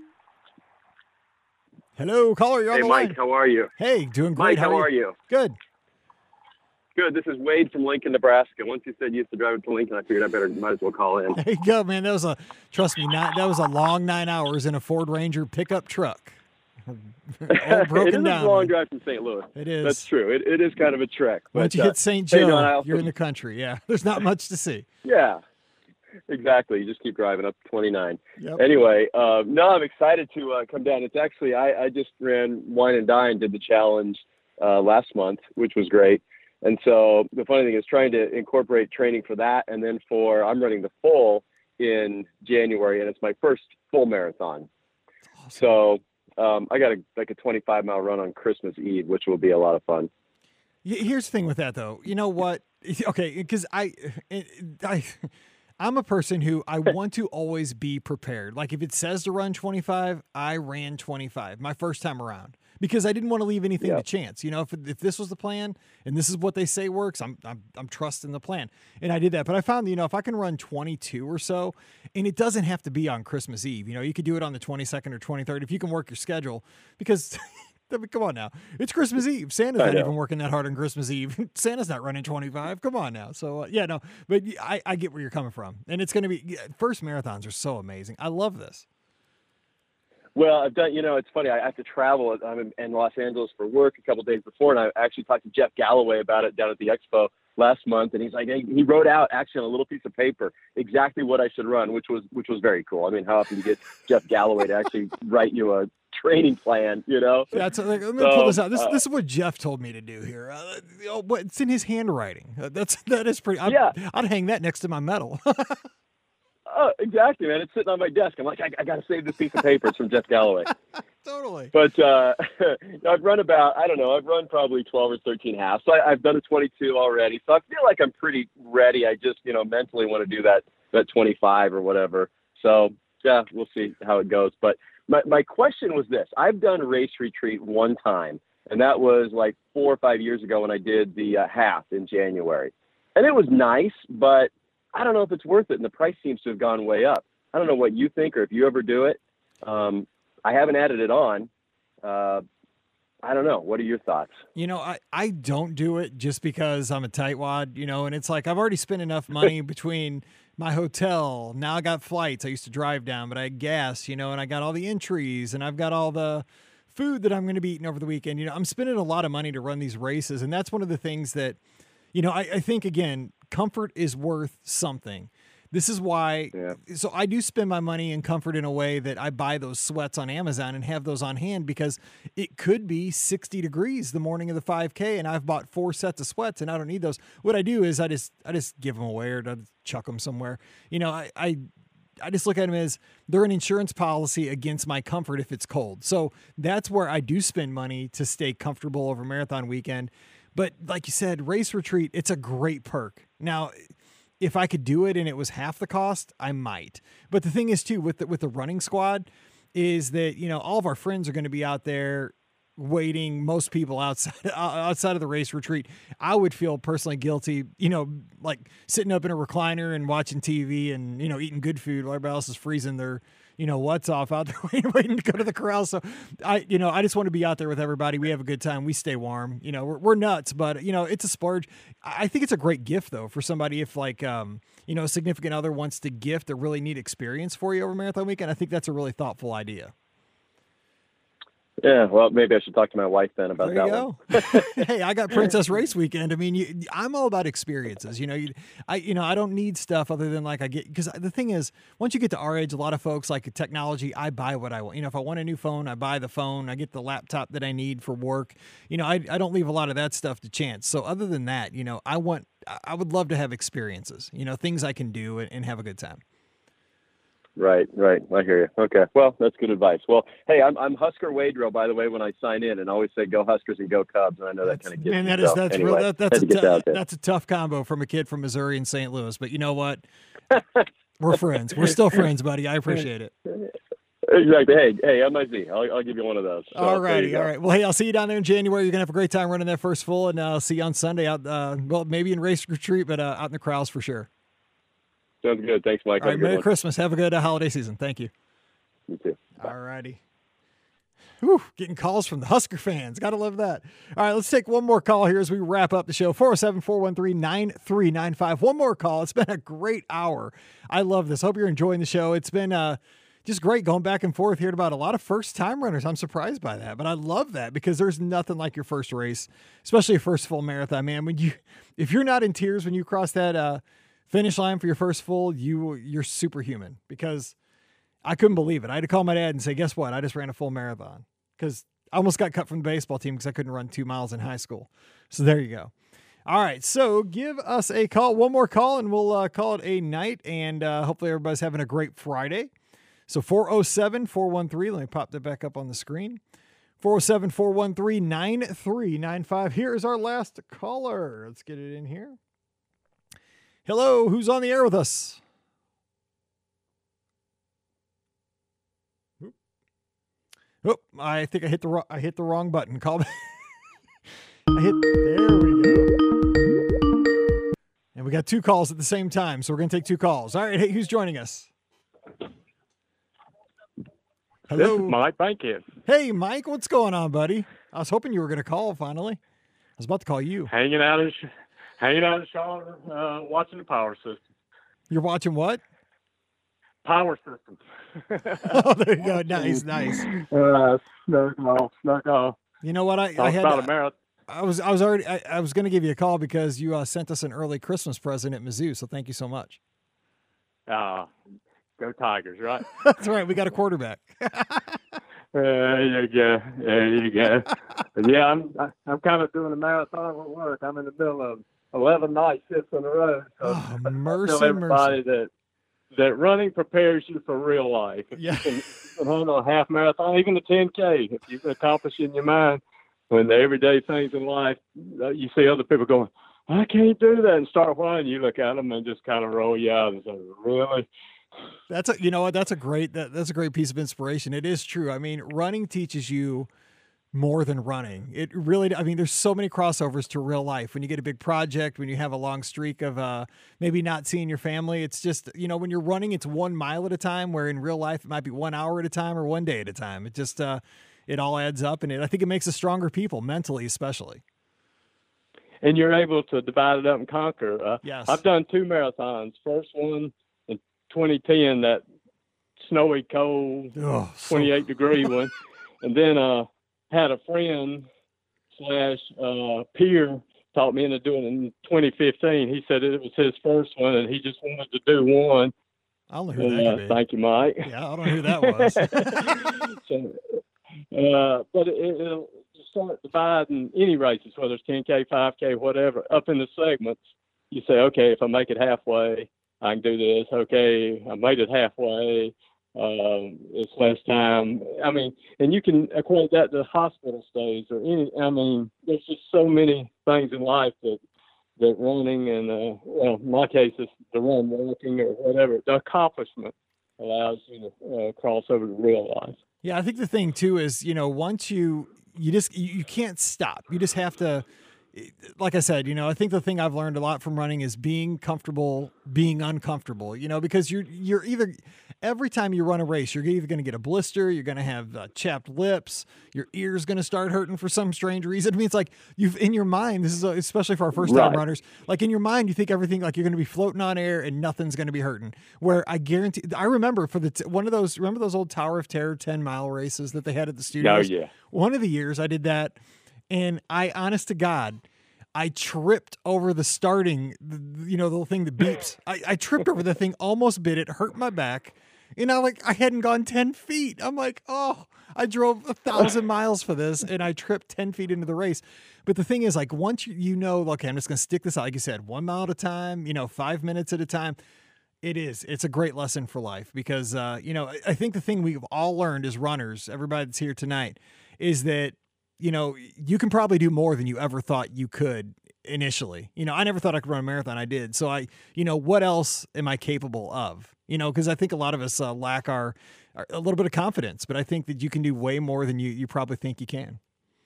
Hello, caller. You're on Hey, the Mike, line. how are you? Hey, doing Mike, great. how are you? Good. Good. This is Wade from Lincoln, Nebraska. Once you said you used to drive to Lincoln, I figured I better might as well call in. There you go, man. That was a, trust me, not, that was a long nine hours in a Ford Ranger pickup truck. All broken it is down. a long drive from Saint Louis. It is. That's true. It, it is kind of a trek. Once but, you uh, hit Saint hey, Joe, John, I also- you're in the country. Yeah, there's not much to see. Yeah, exactly. You just keep driving up twenty-nine. Yep. Anyway, uh, no, I'm excited to uh, come down. It's actually, I, I just ran Wine and Dine, did the challenge uh, last month, which was great. And so the funny thing is trying to incorporate training for that. And then for, I'm running the full in January, and it's my first full marathon. Awesome. So um, I got a, like a twenty-five mile run on Christmas Eve, which will be a lot of fun. Y- Here's the thing with that, though. You know what? Okay, because I, I, I'm a person who I want to always be prepared. Like if it says to run twenty-five, I ran twenty-five my first time around because I didn't want to leave anything Yeah. to chance. You know, if if this was the plan and this is what they say works, I'm I'm I'm trusting the plan, and I did that. But I found, you know, if I can run twenty-two or so, and it doesn't have to be on Christmas Eve. You know, you could do it on the twenty-second or twenty-third if you can work your schedule, because. I mean, come on now. It's Christmas Eve. Santa's I not know. even working that hard on Christmas Eve. Santa's not running twenty-five. Come on now. So, uh, yeah, no, but I, I get where you're coming from. And it's going to be, yeah, first marathons are so amazing. I love this. Well, I've done, you know, it's funny. I have to travel. I'm in, in Los Angeles for work a couple of days before, and I actually talked to Jeff Galloway about it down at the expo last month. And he's like, he wrote out actually on a little piece of paper exactly what I should run, which was which was very cool. I mean, how often do you get Jeff Galloway to actually write you a training plan, you know? Yeah, it's like, let me So, pull this out. This, uh, this is what Jeff told me to do here. Uh, you know, but it's in his handwriting. Uh, that's, that is pretty, I'd, Yeah. I'd hang that next to my medal. Oh, exactly, man. It's sitting on my desk. I'm like, I, I got to save this piece of paper. It's from Jeff Galloway. Totally. But uh, I've run about, I don't know, I've run probably twelve or thirteen halves. So I, I've done a twenty-two already. So I feel like I'm pretty ready. I just, you know, mentally want to do that, that twenty-five or whatever. So, yeah, we'll see how it goes. But my, my question was this. I've done Race Retreat one time, and that was like four or five years ago when I did the uh, half in January. And it was nice, but I don't know if it's worth it, and the price seems to have gone way up. I don't know what you think or if you ever do it. Um, I haven't added it on. Uh, I don't know. What are your thoughts? You know, I, I don't do it just because I'm a tightwad, you know, and it's like I've already spent enough money between my hotel. Now I got flights. I used to drive down, but I had gas, you know, and I got all the entries and I've got all the food that I'm going to be eating over the weekend. You know, I'm spending a lot of money to run these races. And that's one of the things that, you know, I, I think, again, comfort is worth something. This is why, Yeah. so I do spend my money in comfort in a way that I buy those sweats on Amazon and have those on hand because it could be sixty degrees the morning of the five K and I've bought four sets of sweats and I don't need those. What I do is I just, I just give them away or I just chuck them somewhere. You know, I, I, I just look at them as they're an insurance policy against my comfort if it's cold. So that's where I do spend money to stay comfortable over marathon weekend. But like you said, Race Retreat, it's a great perk. Now, if I could do it and it was half the cost, I might. But the thing is too, with the, with the running squad is that, you know, all of our friends are going to be out there waiting, most people outside, outside of the Race Retreat. I would feel personally guilty, you know, like sitting up in a recliner and watching T V and, you know, eating good food while everybody else is freezing their, you know, what's off out there waiting, waiting to go to the corral. So I, you know, I just want to be out there with everybody. We have a good time. We stay warm. You know, we're, we're nuts, but you know, it's a splurge. I think it's a great gift though for somebody if like, um, you know, a significant other wants to gift a really neat experience for you over Marathon Weekend. I think that's a really thoughtful idea. Yeah, well, maybe I should talk to my wife then about there you that go. one. Hey, I got Princess Race Weekend. I mean, you, I'm all about experiences. You know, you, I, you know, I don't need stuff other than like I get because the thing is, once you get to our age, a lot of folks like technology. I buy what I want. You know, if I want a new phone, I buy the phone. I get the laptop that I need for work. You know, I, I don't leave a lot of that stuff to chance. So other than that, you know, I want, I would love to have experiences. You know, things I can do and, and have a good time. Right, right. I hear you. Okay. Well, that's good advice. Well, hey, I'm I'm Husker Wadrow, by the way, when I sign in, and I always say go Huskers and go Cubs, and I know that kind of gets Man, me. that is So, that's anyway, real, that, that's had a to get t- that out there. that's a tough combo from a kid from Missouri and Saint Louis. But you know what? We're friends. We're still friends, buddy. I appreciate it. Exactly. Hey, hey, M I Z. I'll I'll give you one of those. So, all there righty, you go. all right. Well, hey, I'll see you down there in January. You're gonna have a great time running that first full, and uh, I'll see you on Sunday out. Uh, well, maybe in race retreat, but uh, out in the corrals for sure. Sounds good. Thanks, Mike. All right, Have a good Merry one. Christmas. Have a good uh, holiday season. Thank you. You too. All righty. Whew, getting calls from the Husker fans. Got to love that. All right, let's take one more call here as we wrap up the show. four oh seven, four one three, nine three nine five. One more call. It's been a great hour. I love this. Hope you're enjoying the show. It's been uh, just great going back and forth, hearing about a lot of first-time runners. I'm surprised by that, but I love that because there's nothing like your first race, especially a first full marathon, man. When you, if you're not in tears when you cross that uh, finish line for your first full, you, you're superhuman because I couldn't believe it. I had to call my dad and say, guess what? I just ran a full marathon because I almost got cut from the baseball team because I couldn't run two miles in high school. So there you go. All right. So give us a call, one more call, and we'll uh, call it a night. And uh, hopefully everybody's having a great Friday. So four oh seven, four one three, let me pop that back up on the screen. four oh seven, four one three, nine three nine five. Here is our last caller. Let's get it in here. Hello. Who's on the air with us? Oh, I think I hit the wrong, I hit the wrong button. Call back. I hit, there we go. And we got two calls at the same time, so we're going to take two calls. All right, hey, who's joining us? Hello. This is Mike Bankhead. Hey, Mike, what's going on, buddy? I was hoping you were going to call finally. I was about to call you. Hanging out in, hanging out in Charlotte, uh, watching the power system. You're watching what? Power system. Oh, there you go. Nice, nice. Uh, snuck off, snuck off. You know what? I, I Talk had about to- a marathon. I was I was already I, I was going to give you a call because you uh, sent us an early Christmas present at Mizzou. So thank you so much. Uh, go Tigers, right? That's right. We got a quarterback. There you go. There you go. But yeah, I'm I- I'm kind of doing a marathon at work. I'm in the middle of eleven night shifts in a row. So Oh, I mercy, tell everybody mercy. that that running prepares you for real life. If Yeah. you can, you can handle a half marathon, even a ten K, if you can accomplish it in your mind. When the everyday things in life, uh, you see other people going, I can't do that, and start whining. You look at them and just kind of roll you out and say, really? That's a, you know what? That's a great, that, that's a great piece of inspiration. It is true. I mean, running teaches you more than running. It really, I mean, there's so many crossovers to real life. When you get a big project, when you have a long streak of uh, maybe not seeing your family, it's just, you know, when you're running, it's one mile at a time, where in real life, it might be one hour at a time or one day at a time. It just, uh, it all adds up, and it, I think it makes us stronger people, mentally especially. And you're able to divide it up and conquer. Uh, Yes. I've done two marathons. First one in twenty ten, that snowy, cold, Oh, so- twenty-eight degree one, and then uh, had a friend slash uh, peer taught me into doing it in twenty fifteen. He said it was his first one, and he just wanted to do one. I don't know who that And, uh, could be. Thank you, Mike. Yeah, I don't know who that was. So, uh, but it, it'll start dividing any races, whether it's ten K, five K, whatever, up into segments. You say, okay, if I make it halfway, I can do this. Okay, I made it halfway. Um, it's less time. I mean, and you can equate that to hospital stays or any. I mean, there's just so many things in life that that running and uh, well, in my case, it's the run, walking, or whatever. The accomplishment allows you to uh, cross over to real life. Yeah, I think the thing too is, you know, once you you just you, you can't stop. You just have to like I said, you know, I think the thing I've learned a lot from running is being comfortable, being uncomfortable, you know, because you're, you're either, every time you run a race, you're either going to get a blister, you're going to have uh, chapped lips, your ear's going to start hurting for some strange reason. I mean, it's like you've, in your mind, this is uh, especially for our first time Right. runners, like in your mind, you think everything, like you're going to be floating on air and nothing's going to be hurting. Where I guarantee, I remember for the, t- one of those, remember those old Tower of Terror ten mile races that they had at the studios? Oh, yeah. One of the years I did that. And I, honest to God, I tripped over the starting, the- you know, the little thing that beeps. I, I tripped over the thing, almost bit it, hurt my back. You know, like I hadn't gone ten feet. I'm like, oh, I drove a thousand miles for this and I tripped ten feet into the race. But the thing is, like, once you, you know, okay, I'm just going to stick this out. Like you said, one mile at a time, you know, five minutes at a time. It is. It's a great lesson for life because, uh, you know, I, I think the thing we've all learned as runners, everybody that's here tonight, is that, you know, you can probably do more than you ever thought you could initially. You know, I never thought I could run a marathon. I did. So I, you know, what else am I capable of? You know, because I think a lot of us uh, lack our, our, a little bit of confidence, but I think that you can do way more than you, you probably think you can.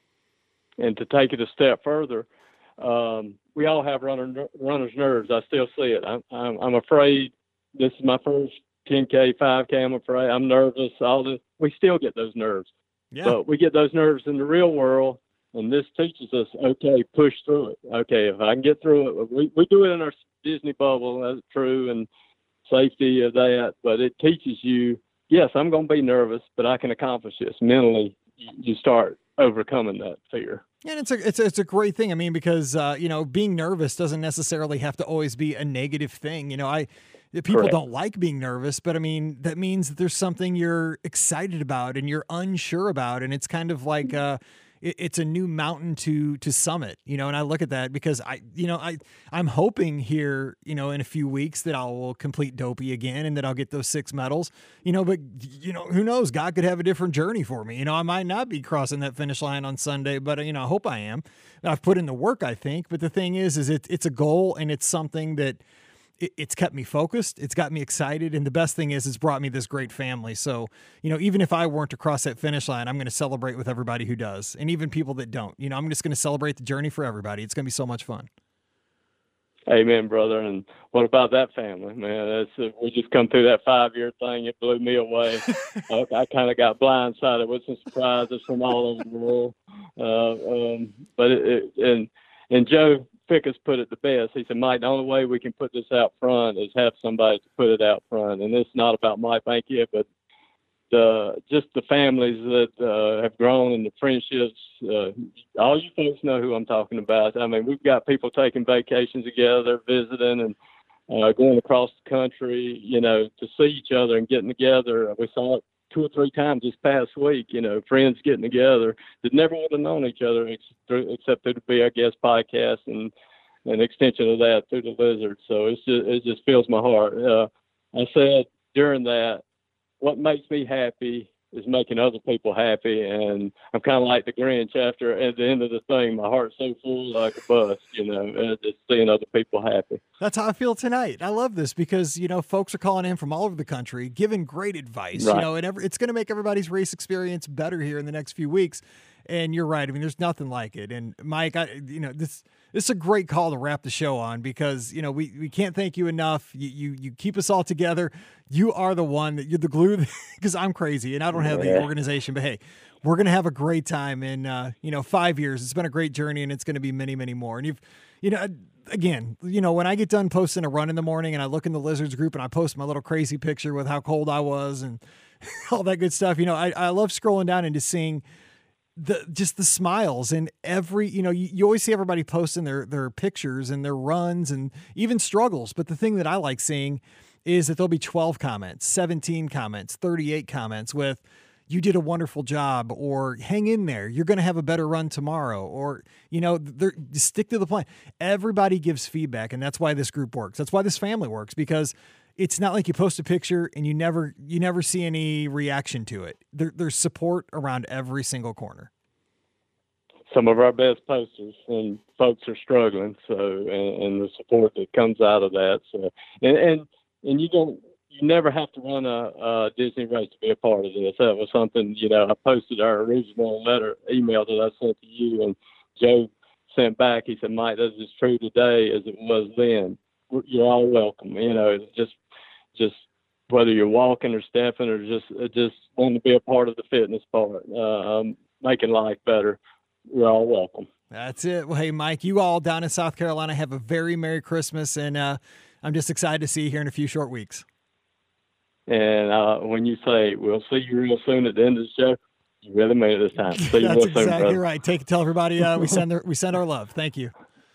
And to take it a step further, um, we all have runner, runner's nerves. I still see it. I'm, I'm, I'm afraid. This is my first ten K, five K. I'm afraid. I'm nervous. All this. We still get those nerves. Yeah. But we get those nerves in the real world, and this teaches us, okay, push through it. Okay, if I can get through it, we, we do it in our Disney bubble, that's true, and safety of that, but it teaches you, yes, I'm going to be nervous, but I can accomplish this. Mentally, you, you start overcoming that fear. And it's a, it's a, it's a great thing. I mean, because, uh, you know, being nervous doesn't necessarily have to always be a negative thing. You know, I, people Correct. don't like being nervous, but I mean, that means that there's something you're excited about and you're unsure about. And it's kind of like, uh, it, it's a new mountain to, to summit, you know, and I look at that because I, you know, I, I'm hoping here, you know, in a few weeks that I'll complete Dopey again and that I'll get those six medals, you know, but you know, who knows, God could have a different journey for me. You know, I might not be crossing that finish line on Sunday, but you know, I hope I am. I've put in the work, I think, but the thing is, is it, it's a goal and it's something that it, it's kept me focused. It's got me excited. And the best thing is it's brought me this great family. So, you know, even if I weren't to cross that finish line, I'm going to celebrate with everybody who does. And even people that don't, you know, I'm just going to celebrate the journey for everybody. It's going to be so much fun. Amen, brother. And what about that family, man? That's, uh, we just come through that five-year thing. It blew me away. I, I kind of got blindsided with some surprises from all over the world. Uh, um, but it, it, and and Joe Fickus put it the best. He said, Mike, the only way we can put this out front is have somebody to put it out front. And it's not about Mike Banky, but the just the families that uh, have grown and the friendships. Uh, all you folks know who I'm talking about. I mean, we've got people taking vacations together, visiting, and uh, going across the country, you know, to see each other and getting together. We saw it two or three times this past week, you know, friends getting together that never would have known each other ex- through, except through the Be Our Guest podcast and an extension of that through the Lizard. So it's just, it just fills my heart. Uh, I said during that, what makes me happy is making other people happy. And I'm kind of like the Grinch after, at the end of the thing, my heart's so full like a bus, you know, uh, just seeing other people happy. That's how I feel tonight. I love this because, you know, folks are calling in from all over the country, giving great advice, Right. you know, and every, it's going to make everybody's race experience better here in the next few weeks. And you're right. I mean, there's nothing like it. And Mike, I, you know, this, this is a great call to wrap the show on because, you know, we, we can't thank you enough. You, you, you keep us all together. You are the one that you're the glue because I'm crazy and I don't have Yeah. the organization, but hey, we're going to have a great time in, uh, you know, five years. It's been a great journey and it's going to be many, many more. And you've, you know, again, you know, when I get done posting a run in the morning and I look in the Lizards group and I post my little crazy picture with how cold I was and all that good stuff, you know, I, I love scrolling down and just seeing the, just the smiles and every, you know, you, you always see everybody posting their, their pictures and their runs and even struggles. But the thing that I like seeing is that there'll be twelve comments, seventeen comments, thirty-eight comments with, you did a wonderful job, or hang in there, you're going to have a better run tomorrow, or, you know, they're, just stick to the plan. Everybody gives feedback, and that's why this group works. That's why this family works, because it's not like you post a picture and you never you never see any reaction to it. There, there's support around every single corner. Some of our best posters, and folks are struggling, so and, and the support that comes out of that. So and and, and you don't you never have to run a, a Disney race to be a part of this. That was something, you know, I posted our original letter email that I sent to you, and Joe percent back. He said, Mike, that's as true today as it was then. You're all welcome. You know, it's just, just whether you're walking or stepping or just, just wanting to be a part of the fitness part, uh, um, making life better, you're all welcome. That's it. Well, hey, Mike, you all down in South Carolina have a very Merry Christmas, and uh, I'm just excited to see you here in a few short weeks. And uh, when you say, we'll see you real soon at the end of the show, you really mean it this time. See you That's real soon, exactly brother. right. Take Tell everybody uh, we, send their, we send our love. Thank you.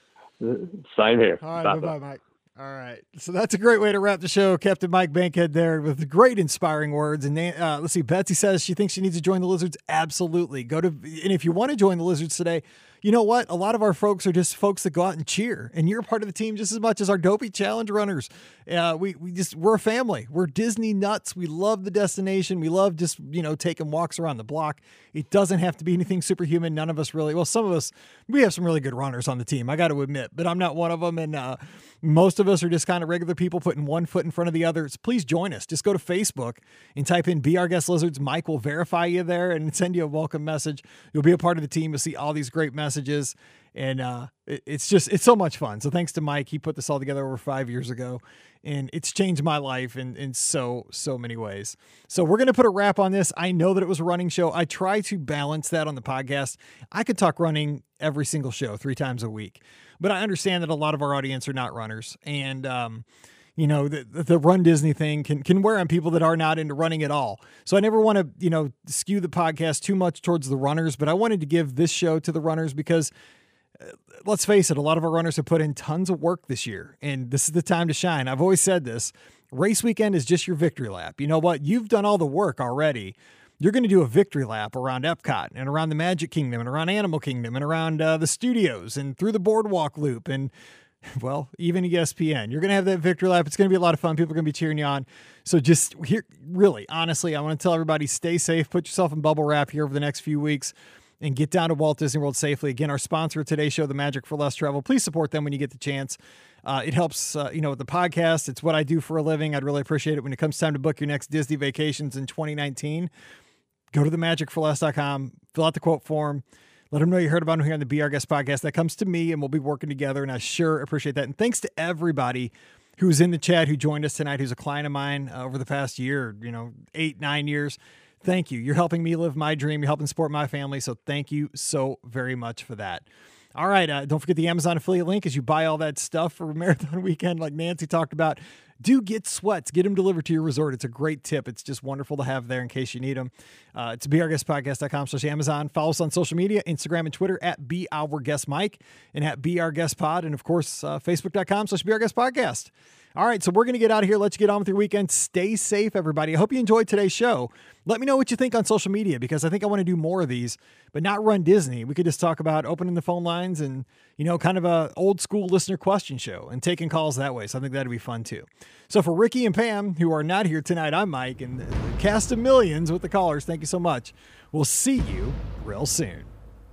Same here. All right, Bye-bye. bye-bye, Mike. All right. So that's a great way to wrap the show. Captain Mike Bankhead there with great inspiring words. And uh, let's see, Betsy says she thinks she needs to join the Lizards. Absolutely. Go to, and if you want to join the Lizards today, you know what? A lot of our folks are just folks that go out and cheer, and you're part of the team just as much as our Dopey Challenge runners. Uh, we we just we're a family. We're Disney nuts. We love the destination. We love just you know taking walks around the block. It doesn't have to be anything superhuman. None of us really. Well, some of us we have some really good runners on the team. I got to admit, but I'm not one of them. And uh, most of us are just kind of regular people putting one foot in front of the other. So please join us. Just go to Facebook and type in "Be Our Guest Lizards." Mike will verify you there and send you a welcome message. You'll be a part of the team. You'll see all these great messages. Messages and uh it, it's just it's so much fun. So thanks to Mike, he put this all together over five years ago, and it's changed my life in in so so many ways. So we're gonna put a wrap on this. I know that it was a running show. I try to balance that on the podcast. I could talk running every single show three times a week, but I understand that a lot of our audience are not runners, and um you know, the, the Run Disney thing can, can wear on people that are not into running at all. So I never want to, you know, skew the podcast too much towards the runners, but I wanted to give this show to the runners because uh, let's face it, a lot of our runners have put in tons of work this year, and this is the time to shine. I've always said this, race weekend is just your victory lap. You know what? You've done all the work already. You're going to do a victory lap around Epcot and around the Magic Kingdom and around Animal Kingdom and around uh, the studios and through the boardwalk loop and well, even E S P N. You're going to have that victory lap. It's going to be a lot of fun. People are going to be cheering you on. So just here, really, honestly, I want to tell everybody, stay safe. Put yourself in bubble wrap here over the next few weeks and get down to Walt Disney World safely. Again, our sponsor of today's show, The Magic for Less Travel. Please support them when you get the chance. Uh, it helps, uh, you know, with the podcast. It's what I do for a living. I'd really appreciate it when it comes time to book your next Disney vacations in twenty nineteen. Go to the magic for less dot com, fill out the quote form. Let them know you heard about them here on the Be Our Guest podcast. That comes to me, and we'll be working together, and I sure appreciate that. And thanks to everybody who's in the chat who joined us tonight, who's a client of mine uh, over the past year, you know, eight, nine years. Thank you. You're helping me live my dream. You're helping support my family, so thank you so very much for that. All right, uh, don't forget the Amazon affiliate link as you buy all that stuff for Marathon Weekend like Nancy talked about. Do get sweats. Get them delivered to your resort. It's a great tip. It's just wonderful to have there in case you need them. Uh, it's be our guest podcast dot com slash Amazon. Follow us on social media, Instagram and Twitter at Be Our Guest Mike and at Be Our Guest Pod. And, of course, uh, Facebook dot com slash Be Our Guest Podcast. All right, so we're going to get out of here. Let you get on with your weekend. Stay safe, everybody. I hope you enjoyed today's show. Let me know what you think on social media because I think I want to do more of these, but not Run Disney. We could just talk about opening the phone lines and, you know, kind of a old school listener question show and taking calls that way. So I think that'd be fun too. So for Ricky and Pam, who are not here tonight, I'm Mike, and the cast of millions with the callers, thank you so much. We'll see you real soon.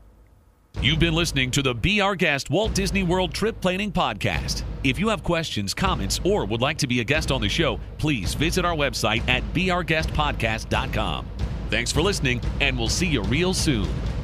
You've been listening to the Be Our Guest Walt Disney World Trip Planning Podcast. If you have questions, comments, or would like to be a guest on the show, please visit our website at be our guest podcast dot com. Thanks for listening, and we'll see you real soon.